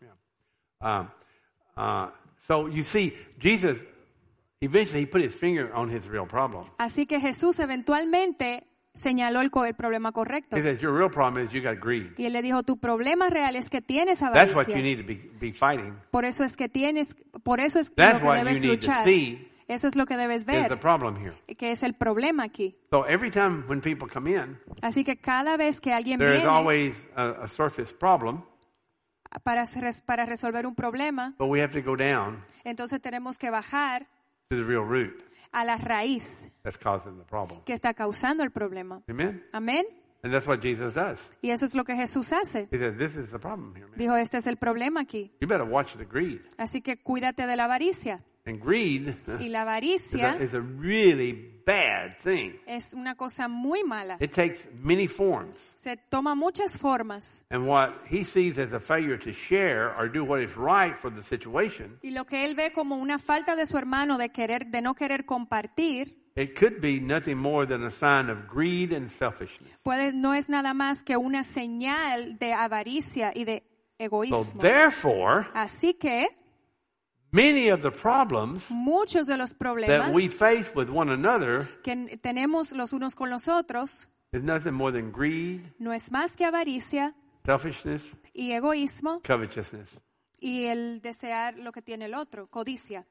Yeah. So you see, Jesus, eventually he put his finger on his real problem. Así que Jesús eventualmente señaló el problema correcto. He says, your real problem is you got greed. Y él le dijo, tu problema real es que tienes That's what you avaricia. need to be fighting. Por eso es lo That's que what you debes need to luchar. see Eso es lo que debes is the ver, problem here. que es el problema aquí. So every time when people come in, Así que cada vez que alguien there is viene always a surface problem, para resolver un problema, but we have to go down entonces tenemos que bajar to the real root a la raíz that's causing the problem. que está causando el problema. Amen? Amén. And that's what Jesus does. Y eso es lo que Jesús hace. He says, this is the problem here, man. Dijo, este es el problema aquí. You better watch the greed. Así que cuídate de la avaricia. And greed Y la avaricia is a really bad thing. es una cosa muy mala. It takes many forms. Se toma muchas formas. And what he sees as a failure to share or do what is right for the situation, Y lo que él ve como una falta de su hermano de no querer compartir, it could be nothing more than a sign of greed and selfishness. no es nada más que una señal de avaricia y de So egoísmo. therefore, Así que many of the problems muchos de los that problemas we face with one another que tenemos los unos con los otros is nothing more than greed, no es más que avaricia selfishness, y egoísmo covetousness. y el desear lo que tiene el otro, codicia.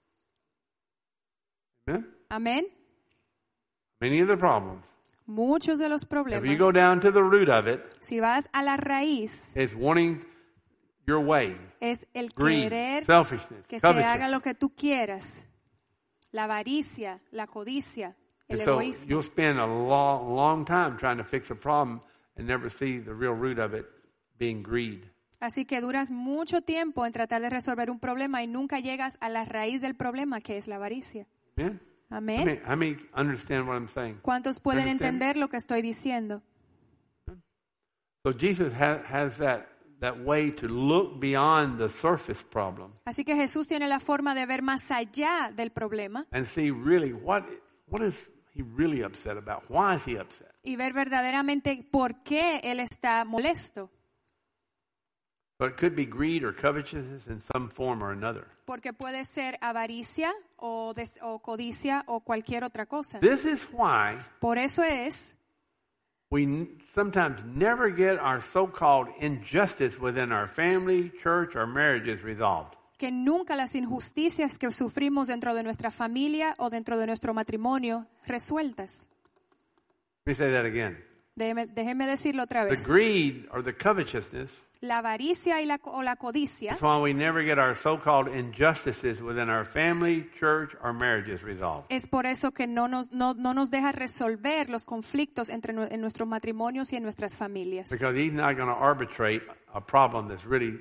Amen? Amén. Many of the problems, Muchos de los if you go problemas, down to the root of it, si vas a la raíz, is wanting your way, es el greed, querer selfishness, que se haga covetousness. lo que tú quieras. La avaricia, la codicia, el And so egoísmo. you'll spend a long time trying to fix a problem and never see the real root of it being greed. Así que duras mucho tiempo en tratar de resolver un problema y nunca llegas a la raíz del problema, que es la avaricia. Amen? Amén. How many understand what I'm saying? ¿Cuántos pueden Understand? entender lo que estoy diciendo? So Jesus has that way to look beyond the surface problem Así que Jesús tiene la forma de ver más allá del problema and see really what is he really upset about? Why is he upset? y ver verdaderamente por qué él está molesto. But it could be greed or covetousness in some form or another. Porque puede ser avaricia o codicia o cualquier otra cosa. This is why Por eso es we sometimes never get our so-called injustice within our family, church, or marriages resolved. que nunca las injusticias que sufrimos dentro de nuestra familia o dentro de nuestro matrimonio resueltas. Let me say that again. Déjeme decirlo otra The vez. greed or the covetousness La avaricia y la codicia is why we never get our so-called injustices within our family, church, or marriages resolved. es por eso que no nos deja resolver los conflictos en nuestros matrimonios y en nuestras familias. Because he's not going to arbitrate a problem that's really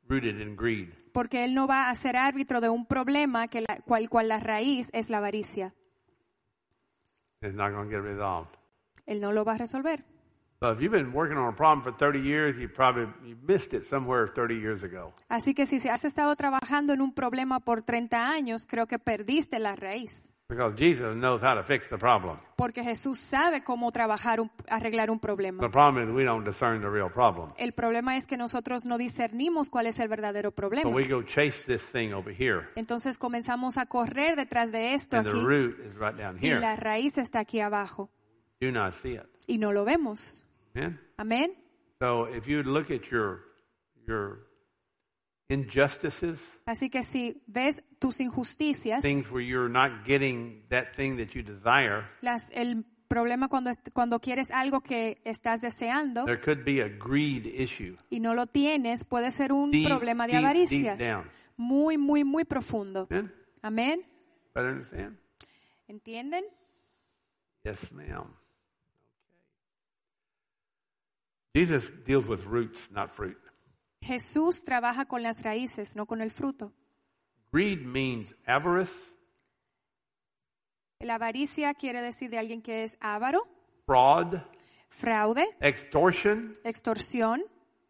rooted in greed. Porque Él no va a ser árbitro de un problema cual la raíz es la avaricia. It's not going to get resolved. Él no lo va a resolver. So if you've been working on a problem for 30 years, you missed it somewhere 30 years ago. Así que si has estado trabajando en un problema por 30 años, creo que perdiste la raíz. Because Jesus knows how to fix the problem. Porque Jesús sabe cómo arreglar un problema. The problem is we don't discern the real problem. El problema es que nosotros no discernimos cuál es el verdadero problema. So we go chase this thing over here. Entonces comenzamos a correr detrás de esto And aquí. the root is right down Y here. la raíz está aquí abajo. Do not see it. Y no lo vemos. Amen? Amén. So if you look at your injustices, Así que si ves tus injusticias, things where you're not getting that thing that you desire, el problema cuando quieres algo que estás deseando there could be a greed issue. y no lo tienes, puede ser un Deep, problema de deep, avaricia. deep down. Muy, muy, muy profundo. Amen? Amén. Better understand? ¿Entienden? Yes, ma'am. Jesus deals with roots, not fruit. Jesús trabaja con las raíces, no con el fruto. Greed means avarice, La avaricia quiere decir de alguien que es avaro, fraud, fraude, extortion, extorsión,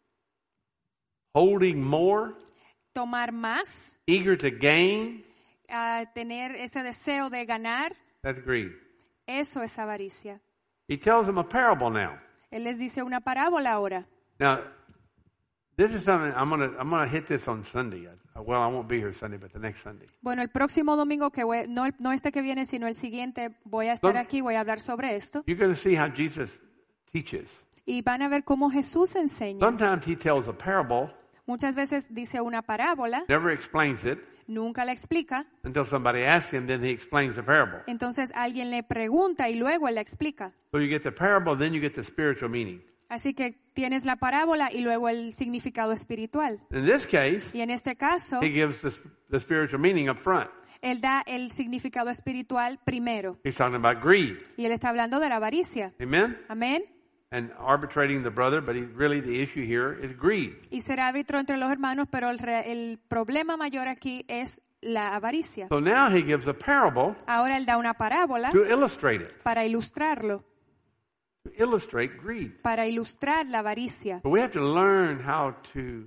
holding more, tomar más, eager to gain. tener ese deseo de ganar. That's greed. Eso es avaricia. He tells them a parable now. Él les dice una parábola ahora. Now, this is something I'm gonna hit this on Sunday. Well, I won't be here Sunday, but the next Sunday. Bueno, el próximo domingo, no este que viene, sino el siguiente, voy a estar aquí, voy a hablar sobre esto. You're going to see how Jesus teaches. Y van a ver cómo Jesús enseña. Sometimes he tells a parable, Muchas veces dice una parábola, never explains it nunca la explica. until somebody asks him, then he explains the parable. Entonces alguien le pregunta y luego él la explica. So you get the parable, then you get the spiritual meaning. Así que tienes la parábola y luego el significado espiritual. In this case, Y en este caso, he gives the spiritual meaning up front. él da el significado espiritual primero. He's talking about greed. Y él está hablando de la avaricia. Amen? Amén. And arbitrating the brother, but really the issue here is greed. Y ser árbitro entre los hermanos, pero el problema mayor aquí es la avaricia. So now he gives a parable Ahora él da una parábola to illustrate it, para ilustrarlo, to illustrate greed. para ilustrar la avaricia. But we have to learn how to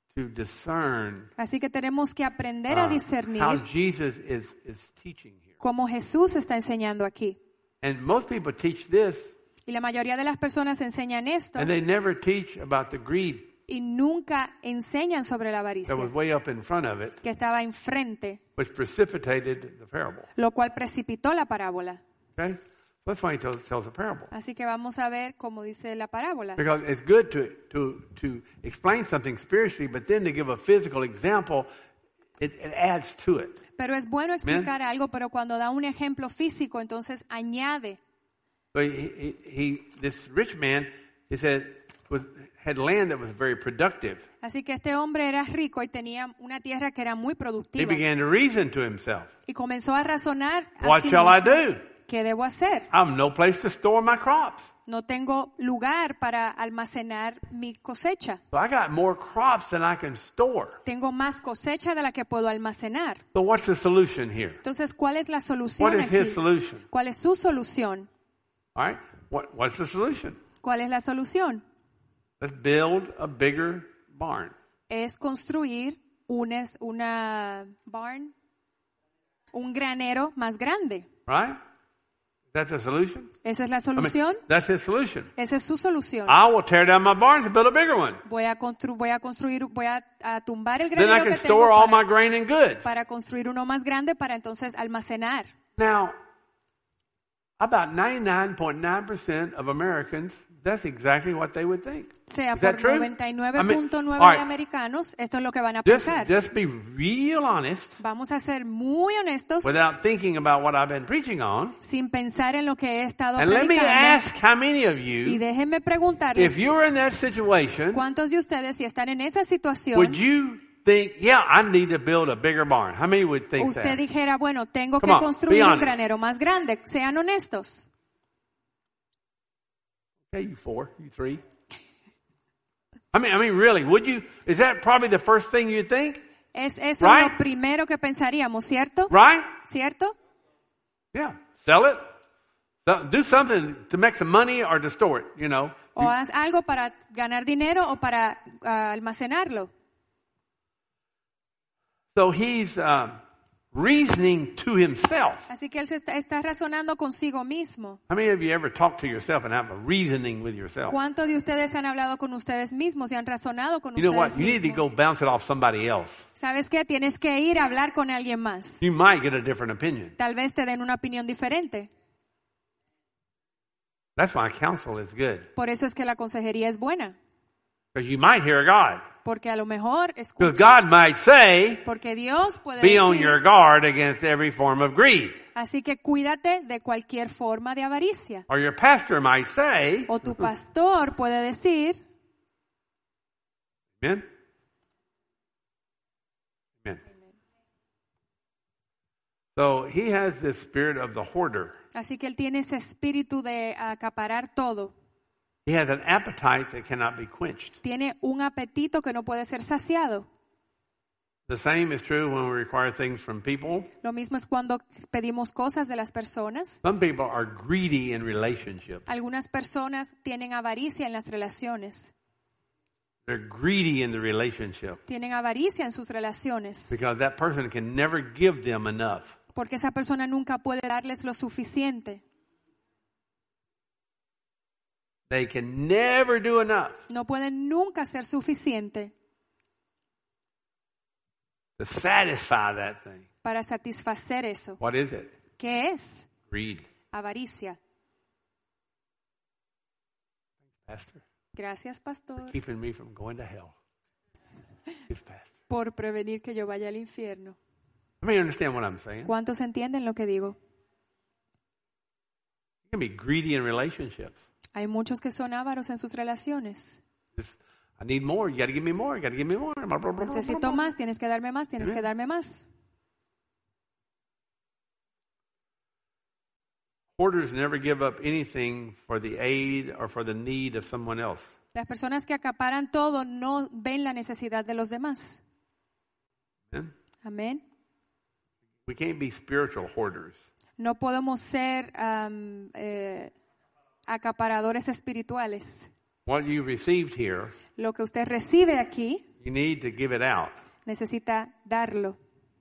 discern Así que tenemos que aprender a how discernir Jesus is teaching here. cómo Jesús está enseñando aquí. And most people teach this, Y la mayoría de las personas enseñan esto and they never teach about the greed y nunca enseñan sobre la that avaricia, was way up in front of it, que estaba enfrente, which precipitated the parable. lo cual precipitó la parábola. Okay? That's why he tells a parable. Así que vamos a ver cómo dice la parábola. Because it's good to explain something spiritually, but then to give a physical example, it adds to it. Pero es bueno explicar algo, pero cuando da un ejemplo físico, entonces añade. So this rich man, he said, had land that was very productive. Así que este hombre era rico y tenía una tierra que era muy He productiva. began to reason to himself, Y comenzó a razonar a what sí shall I mismo, do? ¿qué debo hacer? I have no place to store my crops. No tengo lugar para almacenar mi cosecha. So I got more crops than I can store. Tengo más cosecha de la que puedo almacenar. So what's the solution here? Entonces, ¿cuál es la solución What is aquí? his solution? ¿Cuál es su solución? All right? What's the solution? ¿Cuál es la solución? Let's build a bigger barn. Es construir una barn, un granero más grande. Right? Is that the solution? ¿Esa es la solución? That's his solution. Esa es su solución. I will tear down my barns and build a bigger one. Voy a tumbar el Then I granero can que tengo store all my grain and goods. para construir uno más grande para entonces almacenar. Now, about 99.9% of Americans, that's exactly what they would think. O sea, Is that por true? 99.9 all right, de americanos, esto es lo que van a just pensar. be real honest Vamos a ser muy honestos without thinking about what I've been preaching on. sin pensar en lo que he estado And let me predicando. ask how many of Y you, déjenme preguntarles, if you were in that situation, ¿cuántos de ustedes, si están en esa situación, would you think, yeah, I need to build a bigger barn? How many would think usted that? dijera, bueno, tengo Come que on, construir be un honest. granero más grande? Sean honestos. Okay, you 4, you 3. I mean, really, would you? Is that probably the first thing you think? Es eso Right? lo primero que pensaríamos, ¿cierto? Right? ¿Cierto? Yeah. Sell it. Do something to make some money or to store it, you know. O haz algo para ganar dinero o para almacenarlo. So he's reasoning to himself. Así que él está razonando consigo mismo. How many of you ever talk to yourself and have a reasoning with yourself? ¿Cuántos de ustedes han hablado con ustedes mismos y han razonado con You know what? ustedes You need to go mismos? bounce it off somebody else. ¿Sabes qué? Tienes que ir a hablar con alguien más. You might get a different opinion. Tal vez te den una opinión diferente. That's why counsel is good. Por eso es que la consejería es buena. Because you might hear God. Porque a lo mejor Because escuchas. God might say, Porque Dios puede be on your decir, guard against every form of greed. así que cuídate de cualquier forma de avaricia. Or your pastor might say, O tu pastor puede decir, Amen? Amen. So he has this spirit of the hoarder. así que él tiene ese espíritu de acaparar todo. He has an appetite that cannot be quenched. Tiene un apetito que no puede ser saciado. The same is true when we require things from people. Lo mismo es cuando pedimos cosas de las personas. Some people are greedy in relationships. Algunas personas tienen avaricia en las relaciones. They're greedy in the relationship Tienen avaricia en sus relaciones. because that person can never give them enough. Porque esa persona nunca puede darles lo suficiente. They can never do enough No pueden nunca ser suficiente to satisfy that thing. para satisfacer eso. What is it? ¿Qué es? Greed. Avaricia. Pastor, Gracias, pastor, keeping me from going to hell. Yes, Pastor. por prevenir que yo vaya al infierno. Let me understand what I'm saying. ¿Cuántos entienden lo que digo? You can be greedy in relationships. Hay muchos que son ávaros en sus relaciones. Just, I need more. You got to give me more. You got to give me more. Blah, blah, blah, blah, Necesito blah. más, tienes que darme más, tienes que darme más. Hoarders never give up anything for the aid or for the need of someone else. Las personas que acaparan todo no ven la necesidad de los demás. Amen? Amén. We can't be spiritual hoarders. No podemos ser acaparadores espirituales. What you received here, Lo que usted recibe aquí, you need to give it out necesita darlo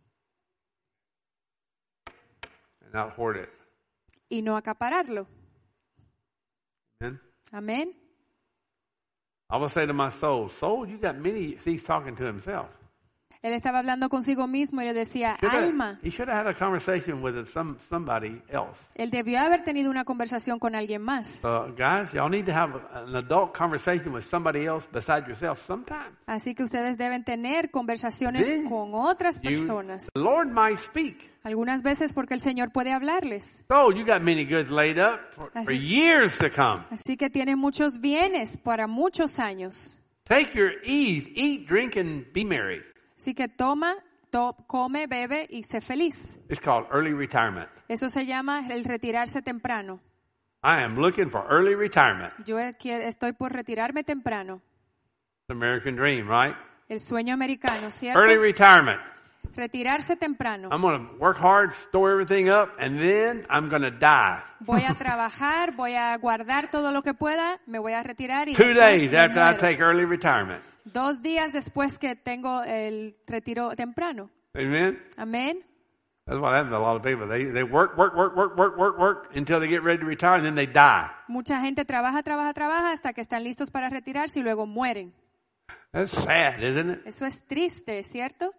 and not hoard it. y no acapararlo. Amen? Amén. I will say to my soul, you got many, see, he's talking to himself. Él estaba hablando consigo mismo y le decía, alma. He should have had a conversation with somebody else. Él debió haber tenido una conversación con alguien más. Guys, y'all need to have an adult conversation with somebody else besides yourself sometime. Así que ustedes deben tener conversaciones Then con otras personas. The Lord might speak. Algunas veces porque el Señor puede hablarles. So you got many goods laid up for years to come. Así que tiene muchos bienes para muchos años. Take your ease, eat, drink, and be merry. Así que come, bebe y sé feliz. It's called early retirement. Eso se llama el retirarse temprano. I am looking for early retirement. Yo estoy por retirarme temprano. The American dream, right? El sueño americano, ¿cierto? Early retirement. Retirarse temprano. I'm going to work hard, store everything up, and then I'm going to die. Voy a trabajar, voy a guardar todo lo que pueda, me voy a retirar y 2 después days me after I muero. take early retirement. 2 días después que tengo el retiro temprano. Amen? Amén. That's what happens to a lot of people. They work until they get ready to retire, and then they die. Mucha gente trabaja hasta que están listos para retirarse y luego mueren. That's sad, isn't it? Eso es triste, ¿cierto?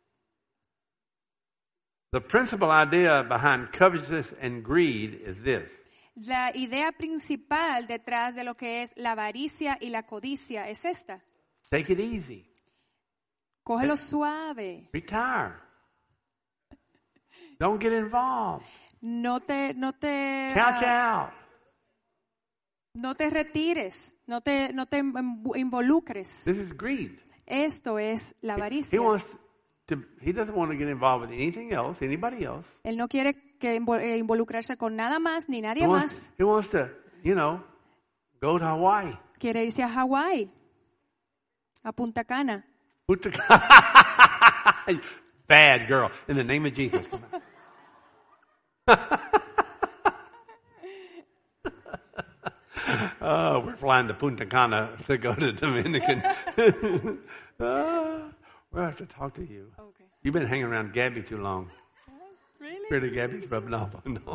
The principal idea behind covetousness and greed is this. La idea principal detrás de lo que es la avaricia y la codicia es esta. Take it easy. Cógelo suave. Retire. Don't get involved. No te Couch out. no te retires, no te involucres. This is greed. Esto es la avaricia. He doesn't want to get involved with anything else, anybody else. Él no quiere que involucrarse con nada más ni nadie más. He wants to, go to Hawaii. Quiere irse a Hawái. a Punta Cana. Bad girl. In the name of Jesus. Come on. We're flying to Punta Cana to go to Dominican. We'll have to talk to you. Okay. You've been hanging around Gabby too long. Really? Spirit of Gabby's rubbing off on no.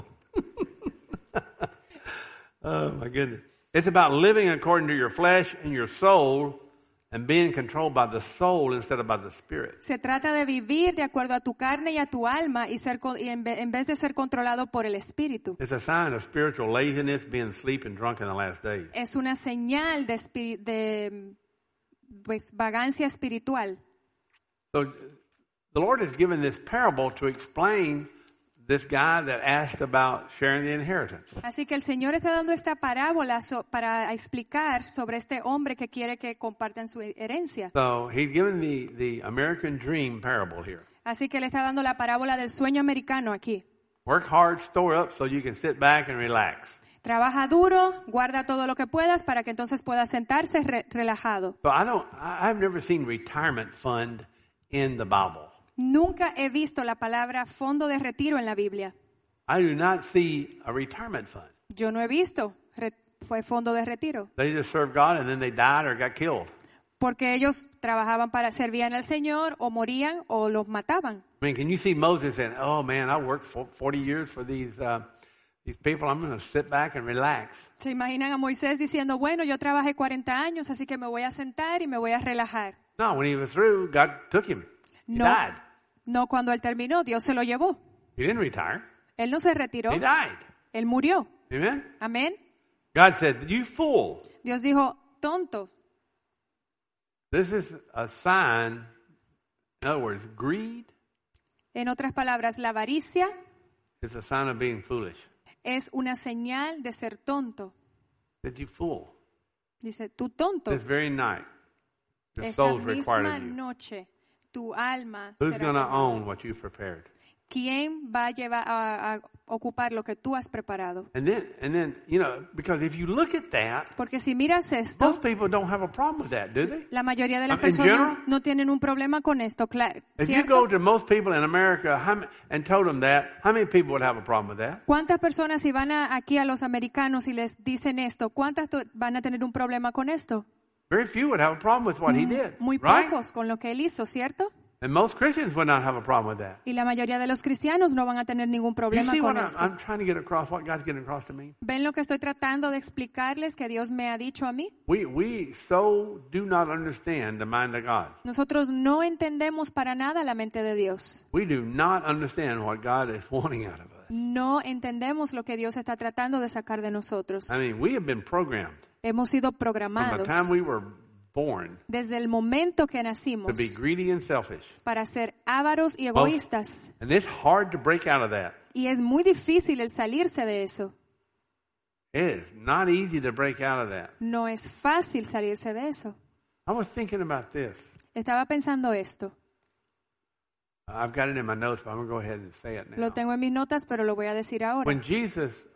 Oh my goodness. It's about living according to your flesh and your soul and being controlled by the soul instead of by the spirit. Se trata de vivir de acuerdo a tu carne y a tu alma y en vez de ser controlado por el espíritu. It's a sign of spiritual laziness, being asleep and drunk in the last days. Es una señal de vagancia espiritual. So the Lord has given this parable to explain this guy that asked about sharing the inheritance. Así que el Señor está dando esta parábola para explicar sobre este hombre que quiere que compartan su herencia. So he's given the American dream parable here. Así que le está dando la parábola del sueño americano aquí. Work hard, store up so you can sit back and relax. Trabaja duro, guarda todo lo que puedas para que entonces puedas sentarse relajado. So I've never seen retirement fund in the Bible. Nunca he visto la palabra fondo de retiro en la Biblia. I do not see a retirement fund. Yo no he visto fue fondo de retiro. They just served God and then they died or got killed. Porque ellos trabajaban servían al Señor o morían o los mataban. I mean, can you see Moses saying, "Oh man, I worked 40 years for these people. I'm going to sit back and relax." Se imaginan a Moisés diciendo, bueno, yo trabajé 40 años, así que me voy a sentar y me voy a relajar. No, when he was through, God took him. He died. No, cuando él terminó, Dios se lo llevó. He didn't retire. Él no se retiró, He died. él murió. Amen? Amén. God said, "You fool." Dios dijo, tonto. This is a sign, in other words, greed En otras palabras, la avaricia is a sign of being foolish. es una señal de ser tonto. That you fool. Dice, tú tonto. This very night, your Esta soul's required misma of you. noche, tu alma Who's será going to tomada. own what you've prepared? ¿Quién va a llevar a ocupar lo que tú has preparado? And then, you know, because if you look at that, Porque si miras esto, most people don't have a problem with that, do they? la mayoría de las In personas general? no tienen un problema con esto, claro. If you ¿Cierto? go to most people in America and told them that, how many people would have a problem with that? ¿Cuántas personas si van aquí a los americanos y les dicen esto, cuántas van a tener un problema con esto? Very few would have a problem with what he did, Muy right? pocos con lo que él hizo, ¿cierto? And most Christians would not have a problem with that. Y la mayoría de los cristianos no van a tener ningún You problema see con what esto. I'm trying to get across, what God's getting across to me? ¿Ven lo que estoy tratando de explicarles que Dios me ha dicho a mí? We so do not understand the mind of God. Nosotros no entendemos para nada la mente de Dios. We do not understand what God is wanting out of us. No entendemos lo que Dios está tratando de sacar de nosotros. I mean, we have been programmed Hemos sido from the programados time we were born desde el momento que to nacimos be greedy and selfish. para ser ávaros y egoístas. And it's hard to break out of that. Y es muy difícil el salirse de eso. It is not easy to break out of that. No es fácil salirse de eso. I was thinking about this. Estaba pensando esto. I've got it in my notes, but I'm going to go ahead and say it now. Lo tengo en mis notas, pero lo voy a decir ahora. When Jesus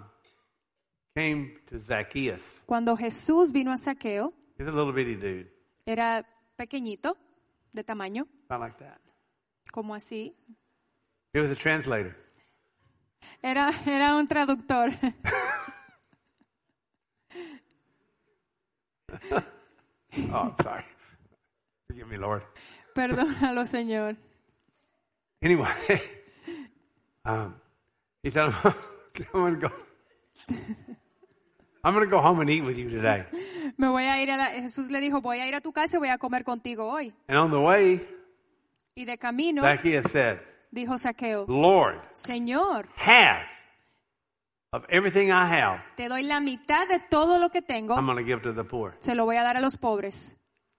came to Zacchaeus, Cuando Jesús vino a Zaqueo, he's a little bitty dude, era pequeñito, de tamaño, about like that. como así. He was a translator. Era un traductor. Oh, I'm sorry. Forgive me, Lord. Perdónalo, Señor. Anyway, he said, I'm going to go home and eat with you today. Jesús le dijo, voy a ir a tu casa y voy a comer contigo hoy. And on the way, Y de camino, Zacchaeus said, dijo Zaqueo, Lord, Señor, half of everything I have, te doy la mitad de todo lo que tengo, I'm going to give to the poor. se lo voy a dar a los pobres.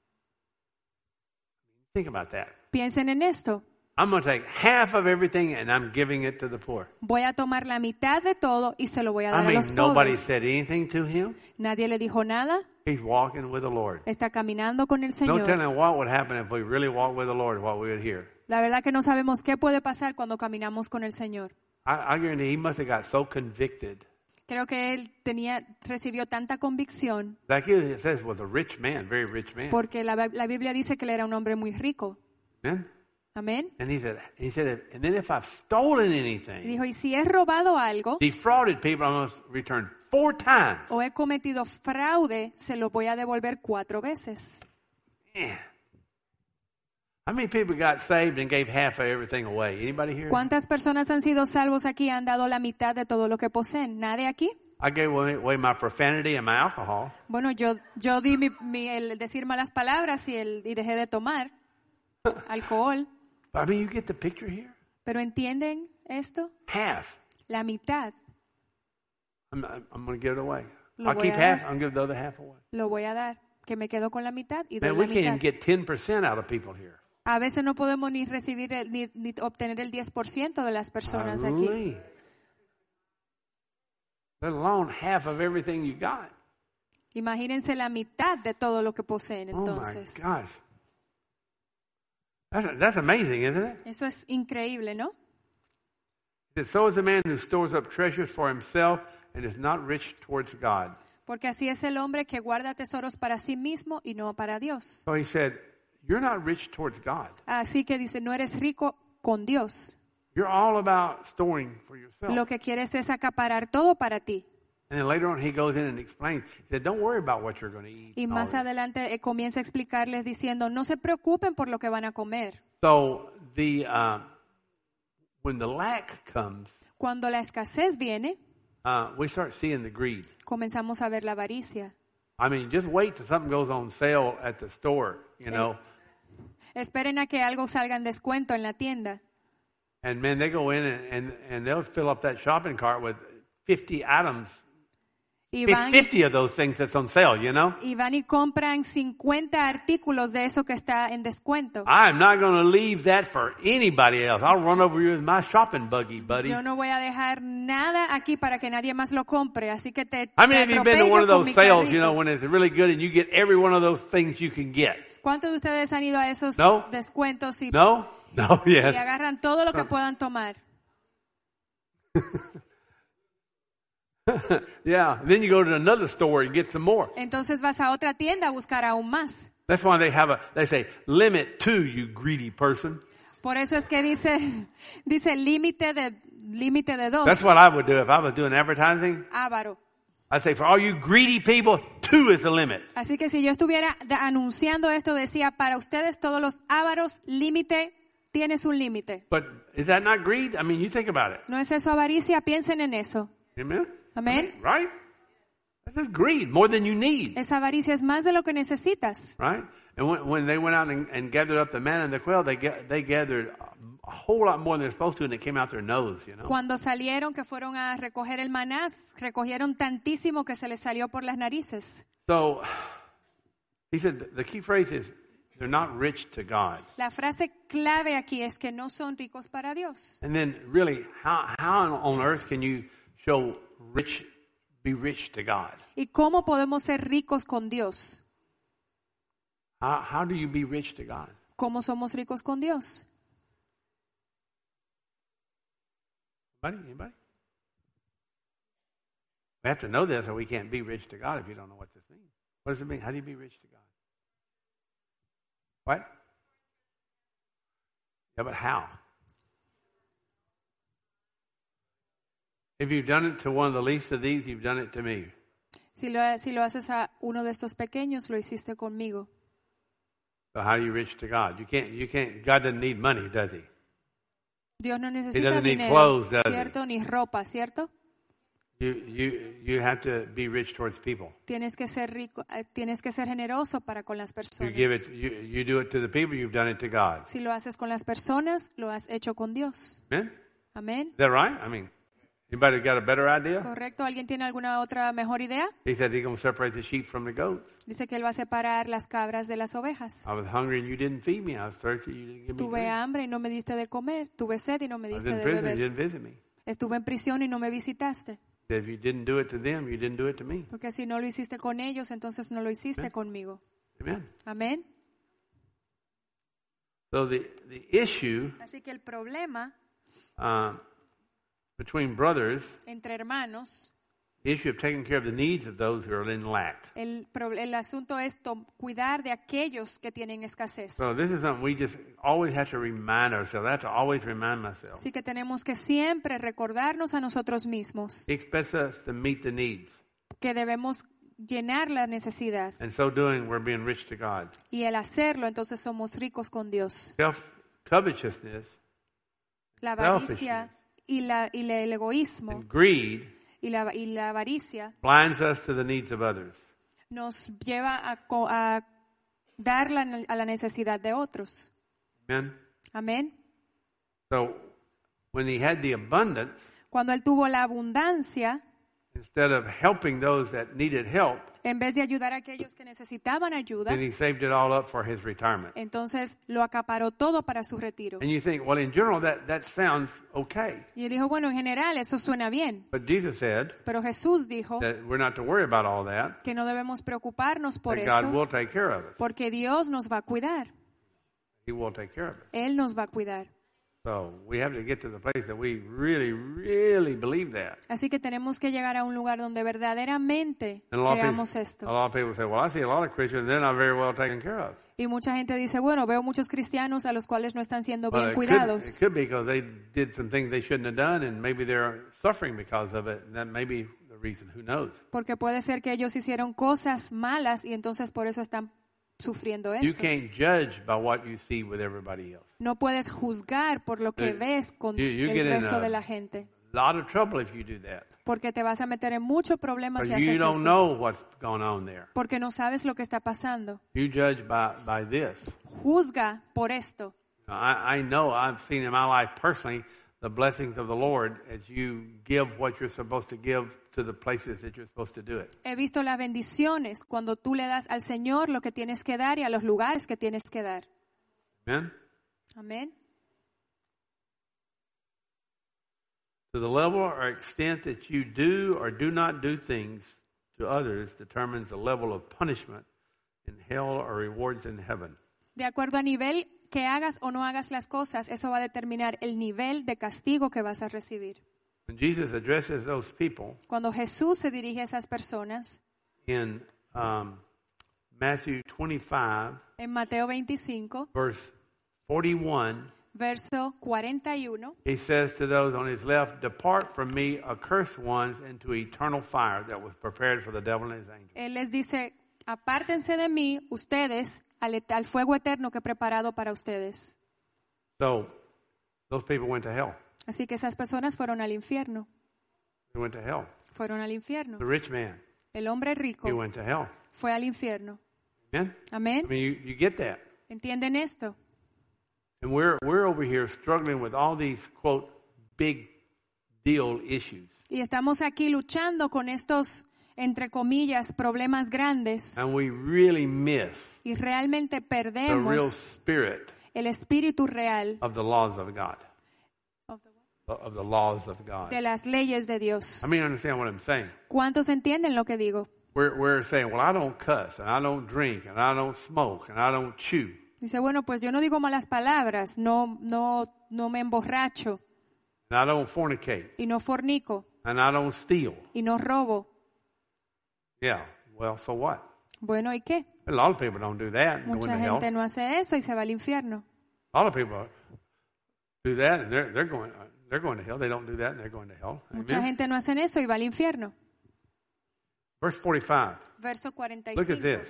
Think about that. Piensen en esto. I'm going to take half of everything and I'm giving it to the poor. Voy a tomar la mitad de todo y se lo voy a I dar a los mean, nobody pobres. said anything to him. Nadie le dijo nada. He's walking with the Lord. Está caminando con el No Señor. telling what would happen if we really walked with the Lord, what we would hear. La verdad que no sabemos qué puede pasar cuando caminamos con el Señor. I guarantee he must have got so convicted Creo que él recibió tanta convicción Like it says, was a rich man, very rich man. porque la Biblia dice que él era un hombre muy rico. Amen? Amén. And he said, and then if I've stolen Y anything, dijo, y si he robado algo defrauded people, I must return 4 times. o he cometido fraude, se lo voy a devolver 4 veces. Man. How many people got saved and gave half of everything away? Anybody here? ¿Cuántas personas han sido salvos aquí y han dado la mitad de todo lo que poseen? ¿Nadie aquí? I gave away my profanity and my alcohol. Bueno, yo di el decir malas palabras y dejé de tomar alcohol. But I mean, you get the picture here? ¿Pero entienden esto? Half. La mitad I'm going to give it away. Lo I'll voy keep a half. dar. I'll give the other half away. lo voy a dar, que me quedo con la mitad y doy Man, la we can't mitad. get 10% out of people here. A veces no podemos ni recibir ni obtener el 10% de las personas aquí. Golly. Let alone half of everything you got. Imagínense la mitad de todo lo que poseen Oh entonces. my gosh. That's amazing, isn't it? Eso es increíble, ¿no? So is a man who stores up treasures for himself and is not rich towards God. Porque así es el hombre que guarda tesoros para sí mismo y no para Dios. So he said, you're not rich towards God. Así que dice, no eres rico con Dios. You're all about storing for yourself. Lo que quieres es acaparar todo para ti. And then later on he goes in and explains. He said, don't worry about what you're going to eat. Y más adelante comienza a explicarles diciendo, no se preocupen por lo que van a comer. So when the lack comes, Cuando la escasez viene, we start seeing the greed. comenzamos a ver la avaricia. I mean, just wait till something goes on sale at the store, you know. Esperen a que algo salga en descuento en la tienda. And man, they go in and they'll fill up that shopping cart with 50 items. Y van, 50 of those things that's on sale, you know. y van y compran 50 artículos de eso que está en descuento. I'm not going to leave that for anybody else. I'll run over you with my shopping buggy, buddy. Yo no voy a dejar nada aquí para que nadie más lo compre, así que te How many of you been to atropello one of con those mi sales, you know, carrito. when it's really good and you get every one of those things you can get? ¿Cuántos de ustedes han ido a esos No. descuentos y No? No, yes. agarran todo lo que puedan tomar? Yeah. Then you go to another store and get some more. Entonces vas a otra tienda a buscar aún más. That's why they say, limit two, you greedy person. Por eso es que dice límite de 2. That's what I would do if I was doing advertising. Avaro. I'd say, for all you greedy people, 2 is the limit. Así que si yo estuviera anunciando esto, decía, para ustedes todos los ávaros, límite, tienes un límite. But is that not greed? I mean, you think about it. ¿No es eso avaricia? Piensen en eso. Amen? Amén. Right? That's just greed, more than you need. Esa avaricia es más de lo que necesitas. Right? And when they went out and gathered up the manna and the quail, they gathered a whole lot more than they're supposed to, and it came out their nose, you know? Cuando salieron, que fueron a recoger el maná, recogieron tantísimo que se les salió por las narices. So, he said the key phrase is, they're not rich to God. La frase clave aquí es que no son ricos para Dios. And then really, how on earth can you be rich to God? ¿Y cómo podemos ser ricos con Dios? How do you be rich to God? ¿Cómo somos ricos con Dios? Anybody? We have to know this or we can't be rich to God if you don't know what this means. What does it mean? How do you be rich to God? What? Yeah, but how? If you've done it to one of the least of these, you've done it to me. Si lo haces a uno de estos pequeños, lo hiciste conmigo. So how are you rich to God? You can't, God doesn't need money, does he? Dios no He necesita doesn't need dinero, clothes, does he? ¿cierto? Ni ropa, ¿cierto? You have to be rich towards people. Tienes que ser rico, tienes que ser generoso para con las You personas. give it, you do it to the people, you've done it to God. Si lo haces con las personas, lo has hecho con Dios. Amen? Amén. Is that right? I mean, anybody got a better idea? ¿Correcto? ¿Alguien tiene alguna otra mejor idea? He said he's going to separate the sheep from the goats. Dice que él va a separar las cabras de las ovejas. I was hungry and you didn't feed me. I was thirsty, you didn't give me Tuve drink. hambre y no me diste de comer. Tuve sed y no me I was diste in de prison, you beber. didn't visit me. Estuve en prisión y no me visitaste. If you didn't do it to them, you didn't do it to me. Porque si no lo hiciste con ellos, entonces no lo hiciste conmigo. Amen. Amén. So the issue Así que el problema between brothers entre hermanos issue of taking care of the needs of those who are in lack. El asunto es cuidar de aquellos que tienen escasez. So this is something we just always have to remind ourselves. I have to always remind myself. Así que tenemos que siempre recordarnos a nosotros mismos He expects us to meet the needs. que debemos llenar la necesidad. And so doing, we're being rich to God. Y al hacerlo, entonces somos ricos con Dios. Covetousness La avaricia y el egoísmo and greed y la avaricia blinds us to the needs of others. nos lleva a dar a la necesidad de otros. Amen? Amén. So when he had the abundance, Cuando él tuvo la abundancia, instead of helping those that needed help, en vez de ayudar a aquellos que necesitaban ayuda, then he saved it all up for his retirement. entonces lo acaparó todo para su retiro. And you think, well, in general, that sounds okay. Y él dijo, bueno, en general eso suena bien. But Jesus said Pero Jesús dijo that we're not to worry about all that, que no debemos preocuparnos por that God eso, will take care of us. porque Dios nos va a cuidar. He will take care of us. Él nos va a cuidar. So we have to get to the place that we really, really believe that. Así que tenemos que llegar a un lugar donde verdaderamente And a creamos lot esto. of people say, well, I see a lot of Christians, they're not very well taken care of. Y mucha gente dice, bueno, veo muchos cristianos a los cuales no están siendo Well, bien it cuidados. could be because they did some things they shouldn't have done, and maybe they're suffering because of it. And that may be the reason. Who knows? Porque puede ser que ellos hicieron cosas malas y entonces por eso están sufriendo You esto. can't judge by what you see with everybody else. No puedes juzgar por lo que You- ves con you get el in resto a- de la gente. A lot of trouble if you do that. Porque te vas a meter en muchos problemas But si you haces don't eso. know what's going on there. Porque no sabes lo que está pasando. You judge by this. Juzga por esto. I know I've seen in my life personally the blessings of the Lord as you give what you're supposed to give to the places that you're supposed to do it. He visto las bendiciones cuando tú le das al Señor lo que tienes que dar y a los lugares que tienes que dar. Amen? Amén. To the level or extent that you do or do not do things to others determines the level of punishment in hell or rewards in heaven. De acuerdo a nivel que hagas o no hagas las cosas, eso va a determinar el nivel de castigo que vas a recibir. When Jesus addresses those people Cuando Jesús se dirige a esas personas, in Matthew 25, en Mateo 25, verse 41, verso 41, he says to those on his left, "Depart from me, accursed ones, into eternal fire that was prepared for the devil and his angels." Él les dice, apártense de mí, ustedes, al fuego eterno que he preparado para ustedes. So those people went to hell. Así que esas personas fueron al infierno. They went to hell. Fueron al infierno. The rich man, El hombre rico he went to hell. fue al infierno. Amen? I Amén. mean, you get that. ¿Entienden esto? And we're over here struggling with all these, quote, big deal issues. Y estamos aquí luchando con estos, entre comillas, problemas grandes And we really miss y realmente the real perdemos spirit el espíritu real of the laws of God. Of the laws of God. de las leyes de Dios. I mean, understand what I'm saying. ¿Cuántos entienden lo que digo? We're saying, well, I don't cuss, and I don't drink, and I don't smoke, and I don't chew. Dice, bueno, pues yo no digo malas palabras, no me emborracho And I don't fornicate, y no fornico and I don't steal. y no robo. Yeah, well, so what? Bueno, ¿y qué? A lot of people don't do that and go Mucha into hell. gente no hace eso y se va al infierno. A lot of people do that, and they're going to hell. They don't do that, and they're going to hell. Mucha Amen? gente no hace eso y va al infierno. Verse 45. Verso Look 45. at this.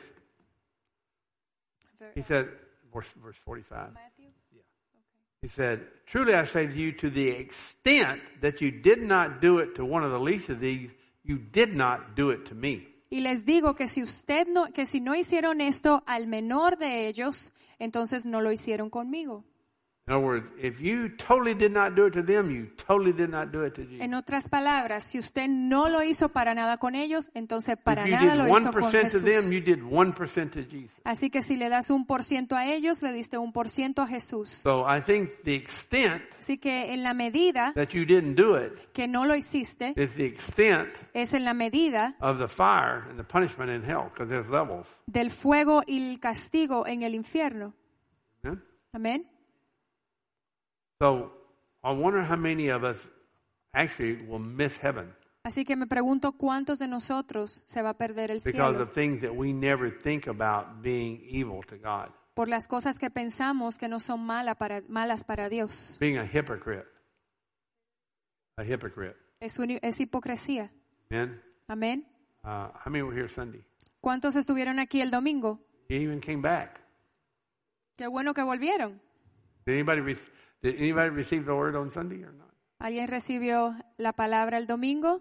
He said, verse 45. Matthew. He said, "Truly I say to you, to the extent that you did not do it to one of the least of these, you did not do it to me." Y les digo que si no hicieron esto al menor de ellos, entonces no lo hicieron conmigo. In other words, if you totally did not do it to them, you totally did not do it to Jesus. En otras palabras, si usted no lo hizo para nada con ellos, entonces para If you nada did lo hizo con 1% to them, Jesús. you did 1% to Jesus. Así que si le das 1% a ellos, le diste 1% a Jesús. So I think the extent Así que en la medida that you didn't do it que no lo hiciste, is the extent es en la medida of the fire and the punishment in hell, because there's levels. del fuego y el castigo en el infierno. Yeah? Amén. So I wonder how many of us actually will miss heaven. Así que me pregunto cuántos de nosotros se va a perder el because cielo of things that we never think about being evil to God. por las cosas que pensamos que no son malas para Dios. Being a hypocrite. A hypocrite. Es hipocresía. Amen? Amén. How many were here Sunday? ¿Cuántos estuvieron aquí el domingo? He even came back. Qué bueno que volvieron. Did anybody receive the word on Sunday or not? ¿Alguien recibió la palabra el domingo?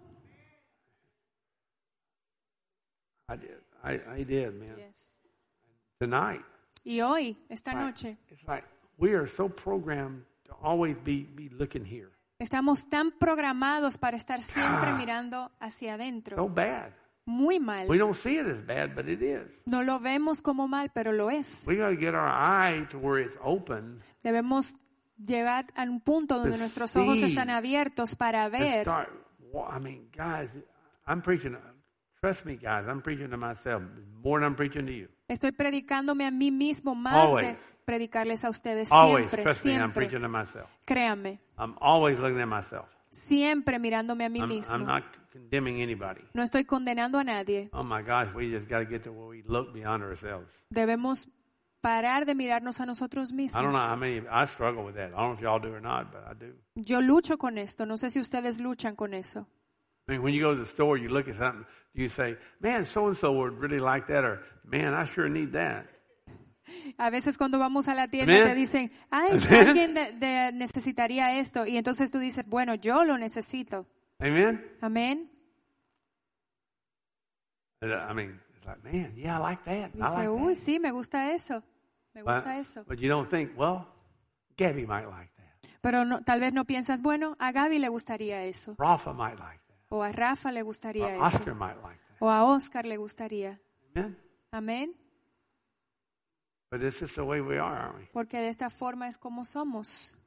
I did. I did, man. Yes. Tonight. Y hoy, esta noche, It's like we are so programmed to always be looking here. estamos tan programados para estar siempre mirando hacia So adentro. bad. Muy mal. We don't see it as bad, but it is. No lo vemos como mal, pero lo es. We got to get our eye to where it's open. Debemos llegar a un punto donde To nuestros ojos see. están abiertos para To ver. start. I mean, guys, I'm preaching. Trust me, guys. I'm preaching to myself more than I'm preaching to you. Estoy predicándome a mí mismo más Always. de predicarles a ustedes Always, siempre, trust me. I'm siempre. preaching to myself. Créanme, I'm always looking at myself. siempre mirándome a mí I'm mismo. not condemning anybody. No estoy condenando a nadie. Oh my gosh, we just got to get to where we look beyond ourselves. Debemos parar de mirarnos a nosotros I don't know mismos. how many. I struggle with that. I don't know if y'all do or not, but I do. Yo lucho con esto. No sé si ustedes luchan con eso. I mean, when you go to the store, you look at something, you say, "Man, so and so would really like that," or "Man, I sure need that." A veces cuando vamos a la tienda Amen. te dicen, ay, Amen. alguien necesitaría esto. Y entonces tú dices, bueno, yo lo necesito. Amen. Amén. I mean, it's like, man, yeah, I like that. I Dice, like uy, that. sí, me gusta eso. Me gusta eso. But you don't think, well, Gabby might like that. Pero no, tal vez no piensas, bueno, a Gaby le gustaría eso. Rafa might like that. O a Rafa le gustaría Or eso. Oscar might like that. O a Oscar le gustaría. Amen. Amén. But it's just the way we are, aren't we? Porque de esta forma es como somos.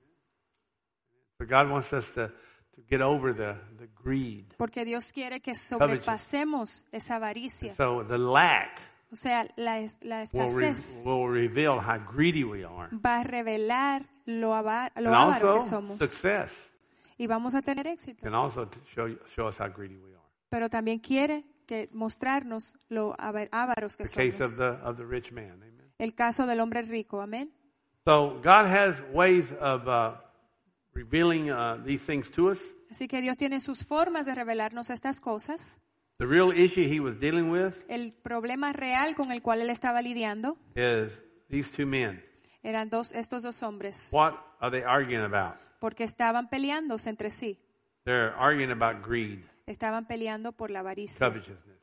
But God wants us to get over the greed. Porque Dios quiere que sobrepasemos esa avaricia. So the lack O sea, la escasez will reveal how greedy we are. va a revelar lo And avaro que also, somos. success Y vamos a tener éxito. can also show us how greedy we are. Pero también quiere que mostrarnos lo ávaros que The case somos. of the rich man. Amen. El caso del hombre rico. Amén. So God has ways of revealing these things to us. Así que Dios tiene sus formas de revelarnos estas cosas. The real issue he was dealing with El problema real con el cual él estaba lidiando is these two men. eran estos dos hombres, What are they arguing about? porque estaban peleándose entre sí. They're arguing about greed, Estaban peleando por la avaricia, covetousness.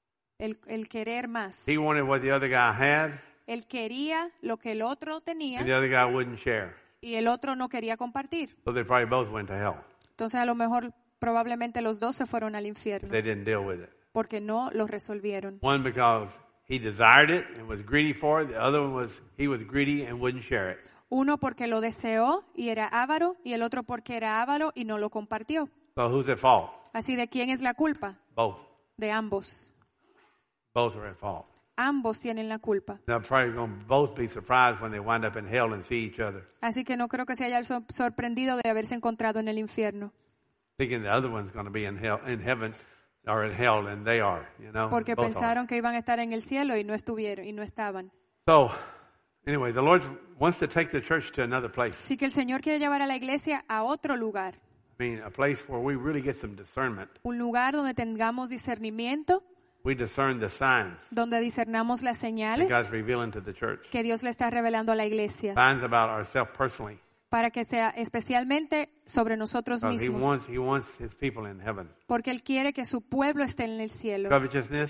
el querer más. He wanted what the other guy had, Él quería lo que el otro tenía and the other guy wouldn't share. y el otro no quería compartir. So they probably both went to hell. Entonces a lo mejor probablemente los dos se fueron al infierno They didn't deal with it. porque no lo resolvieron. One because he desired it and was greedy for it. The other one was he was greedy and wouldn't share it. Uno porque lo deseó y era avaro y el otro porque era avaro y no lo compartió. So who's at fault? Así de quién es la culpa? Both. De ambos. Both are at fault. Ambos tienen la culpa. They're probably going to both be surprised when they wind up in hell and see each other, Así que no creo que se hayan sorprendido de haberse encontrado en el infierno. thinking the other one's going to be in hell, in heaven, or in hell, and they are. You know. Porque Both are. pensaron que iban a estar en el cielo y no estuvieron y no estaban. So, anyway, the Lord wants to take the church to another place. Así que el Señor quiere llevar a la iglesia a otro lugar. I mean, a place where we really get some discernment. Un lugar donde tengamos discernimiento, We discern the signs donde discernamos las that señales God's revealing to the church. que Dios le está revelando a la iglesia, Signs about ourselves personally. para que sea especialmente sobre nosotros Because mismos. he wants his people in heaven. Porque Él quiere que su pueblo esté en el cielo. Covetousness,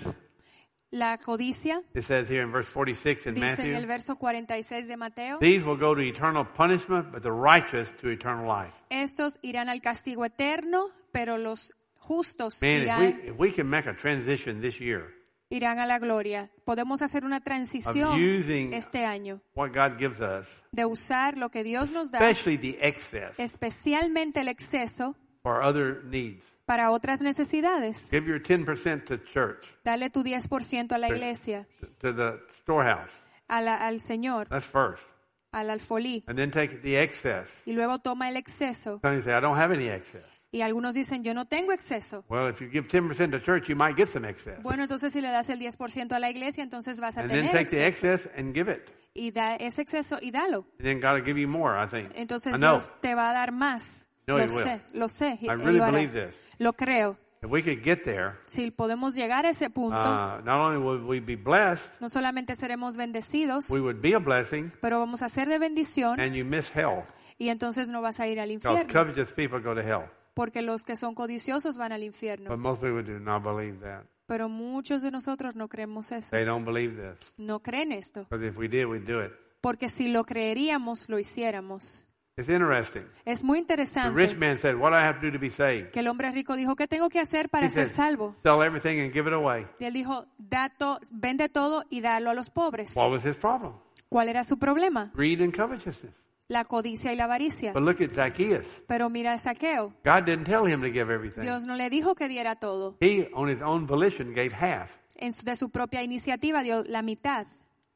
La codicia, it says here in verse 46 in dice en el Matthew, verso 46 de Mateo, these will go to eternal punishment, but the righteous to eternal life. estos irán al castigo eterno, pero los justos Man, irán if we can make a transition this year a la gloria. Podemos hacer una of transición using este año what God gives us, de usar lo que Dios nos da, especially the excess, especialmente el exceso, for other needs. para otras necesidades. Give your 10% to church, Dale tu 10% a la iglesia, to the storehouse. al Señor, That's first. al alfolí, And then take the excess. y luego toma el exceso. Some say, I don't have any excess. Y algunos dicen, yo no tengo exceso. Well, if you give 10% to church, you might get some excess. Bueno, entonces si le das el 10% a la iglesia, entonces vas a And then tener take the exceso. excess and give it. Y da ese exceso y dalo. And then God will give you more, I think. Entonces I know. Dios te va a dar más. No, Lo He will. sé, lo sé. I Él really lo hará. believe this. Lo creo. If we could get there, Si podemos llegar a ese punto, not only would we be blessed, no solamente seremos bendecidos, we would be a blessing, pero vamos a ser de bendición and you miss hell. y entonces no vas a ir al Because infierno. covetous people go to hell. Porque los que son codiciosos van al But infierno. most people do not believe that. Pero muchos de nosotros no creemos eso. They don't believe this. No creen esto. Because if we did, we'd do it. Porque si lo creeríamos, lo hiciéramos. It's interesting. Es muy The rich interesante man said, what do I have to do to be saved? que el hombre rico dijo, ¿qué tengo que hacer para He ser said, salvo? sell everything and give it away. Y él dijo, vende todo y dalo a los pobres. What was his problem? ¿Cuál era su problema? Greed and covetousness. La codicia y la avaricia. But look at Zacchaeus. Pero mira a Saqueo. God didn't tell him to give everything. Dios no le dijo que diera todo. He, on his own volition, gave half. De su propia iniciativa dio la mitad.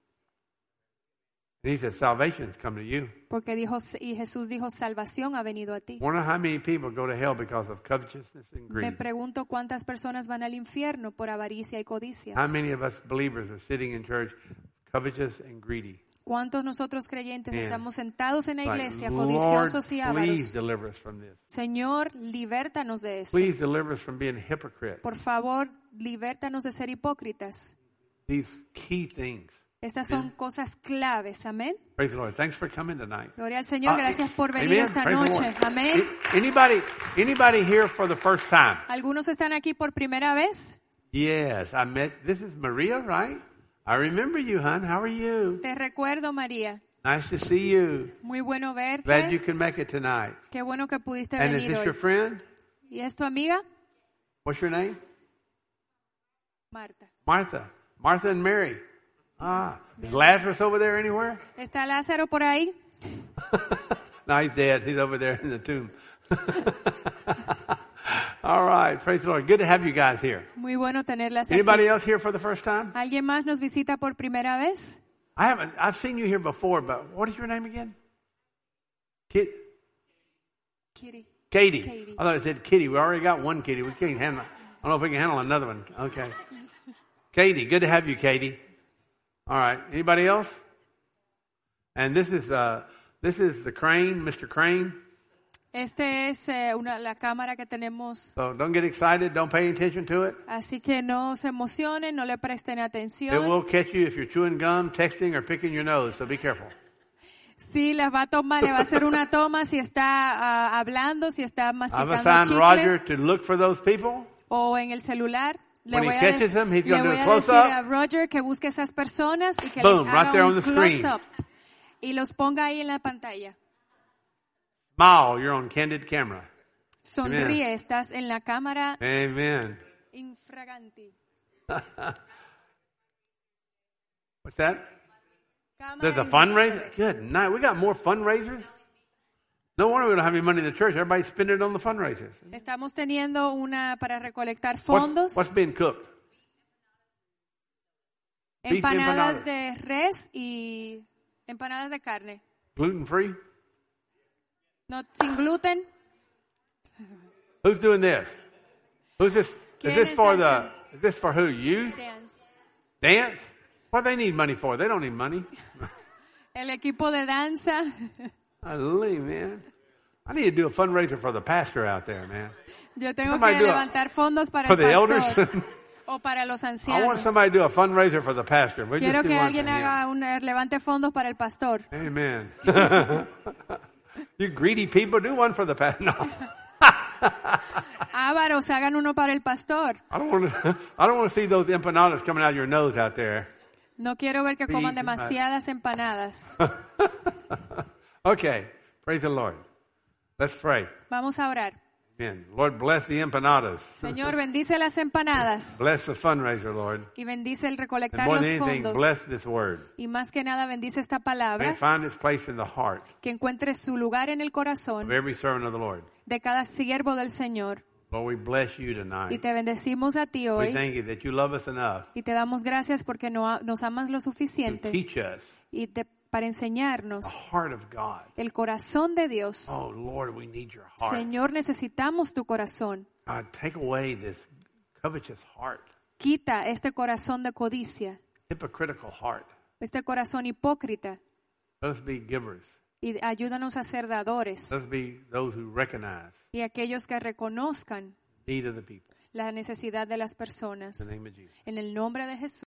And he said, salvation's come to you. Porque y Jesús dijo, salvación ha venido a ti. Wonder how many people go to hell because of covetousness and Me greed. pregunto cuántas personas van al infierno por avaricia y codicia. How many of us believers are sitting in church covetous and greedy? ¿Cuántos nosotros creyentes Man. estamos sentados en la Like, iglesia, Lord, codiciosos y please ávaros? deliver us from this. Señor, libértanos de esto. Please deliver us from being hypocrite. Por favor, libértanos de ser hipócritas. These key things. Estas son cosas claves. Amén. Praise the Lord. Thanks for coming tonight. Gloria al Señor. Gracias por venir Amen. esta Praise the noche. Lord. Amén. Anybody here for the first time? ¿Algunos están aquí por primera vez? Yes, this is Maria, right? I remember you, hon. How are you? Te recuerdo, María. Nice to see you. Muy bueno Glad you verte. can make it tonight. Qué bueno que pudiste And is venir this hoy. your friend? ¿Y es tu amiga? What's your name? Marta. Martha. Martha and Mary. Is Lazarus over there anywhere? ¿Está Lázaro por ahí? No, he's dead. He's over there in the tomb. All right. Praise the Lord. Good to have you guys here. Muy bueno tenerlas aquí. Anybody else here for the first time? ¿Alguien más nos visita por primera vez? I've seen you here before, but what is your name again? Kitty. Kitty. Katie. Katie. I thought it said Kitty. We already got one Kitty. We can't handle. I don't know if we can handle another one. Okay. Katie. Good to have you, Katie. All right. Anybody else? And this is the Crane, Mr. Crane. Este es la cámara que tenemos. So don't get excited. Don't pay attention to it. Así que no se emocionen, no le presten It atención. will catch you if you're chewing gum, texting, or picking your nose. So be careful. Sí, les va a tomar, le va a hacer una toma si está hablando, si está I've masticando assigned chicle Roger to look for those people. o en el celular. Le When he voy a, catches them, he's le gonna do voy a a close decir up. a Roger que busque esas personas y que Boom, les right haga there on un the screen. close-up y los ponga ahí en la pantalla. Smile. You're on candid camera. Sonríe, estás en la cámara Amen. infraganti. What's that? Cámara There's a fundraiser? Good night. We got more fundraisers? No wonder we don't have any money in the church. Everybody's spending it on the fundraisers. Estamos teniendo una para recolectar fondos. What's being cooked? Beef Empanadas empanadas. de res y empanadas de carne. Gluten free? No, sin gluten. Who's doing this? Who's this? Is ¿Quién this for está is this for who? You? Dance. Dance? What do they need money for? They don't need money. El equipo de danza. Hallelujah, man. I need to do a fundraiser for the pastor out there, man. Yo tengo Somebody que do it. levantar fondos para For el the elders. pastor o para los I want ancianos. somebody to do a fundraiser for the pastor. We Quiero just do que one alguien for him. haga levante fondos para el pastor. Amen. You greedy people, do one for the pastor. No. Ávaros, hagan uno para el pastor. I don't want to see those empanadas coming out of your nose out there. No quiero ver que coman Feed my- demasiadas empanadas. Okay. Praise the Lord. Let's pray. Vamos a orar. Amen. Lord, bless the empanadas. Señor, bendice las empanadas Bless the fundraiser, Lord. y bendice el And recolectar more los than anything, fondos. bless this word. Y más que nada bendice esta May palabra, it find its place in the heart que encuentre su lugar en el of corazón every servant of the Lord. de cada siervo del Señor. Lord, we bless you Y tonight. te bendecimos a ti We hoy thank you that you love us enough y te damos gracias porque nos amas lo to suficiente teach us y the enseñarnos heart of God. el corazón de Dios. Oh, Lord, we need your heart. Señor, necesitamos tu corazón. God, take away this covetous heart, Quita este corazón de codicia, hypocritical heart. este corazón hipócrita, Let us be givers. y ayúdanos a ser dadores Let us be those who recognize y aquellos que reconozcan the need of the people. la necesidad de las personas. In the name of Jesus. En el nombre de Jesús.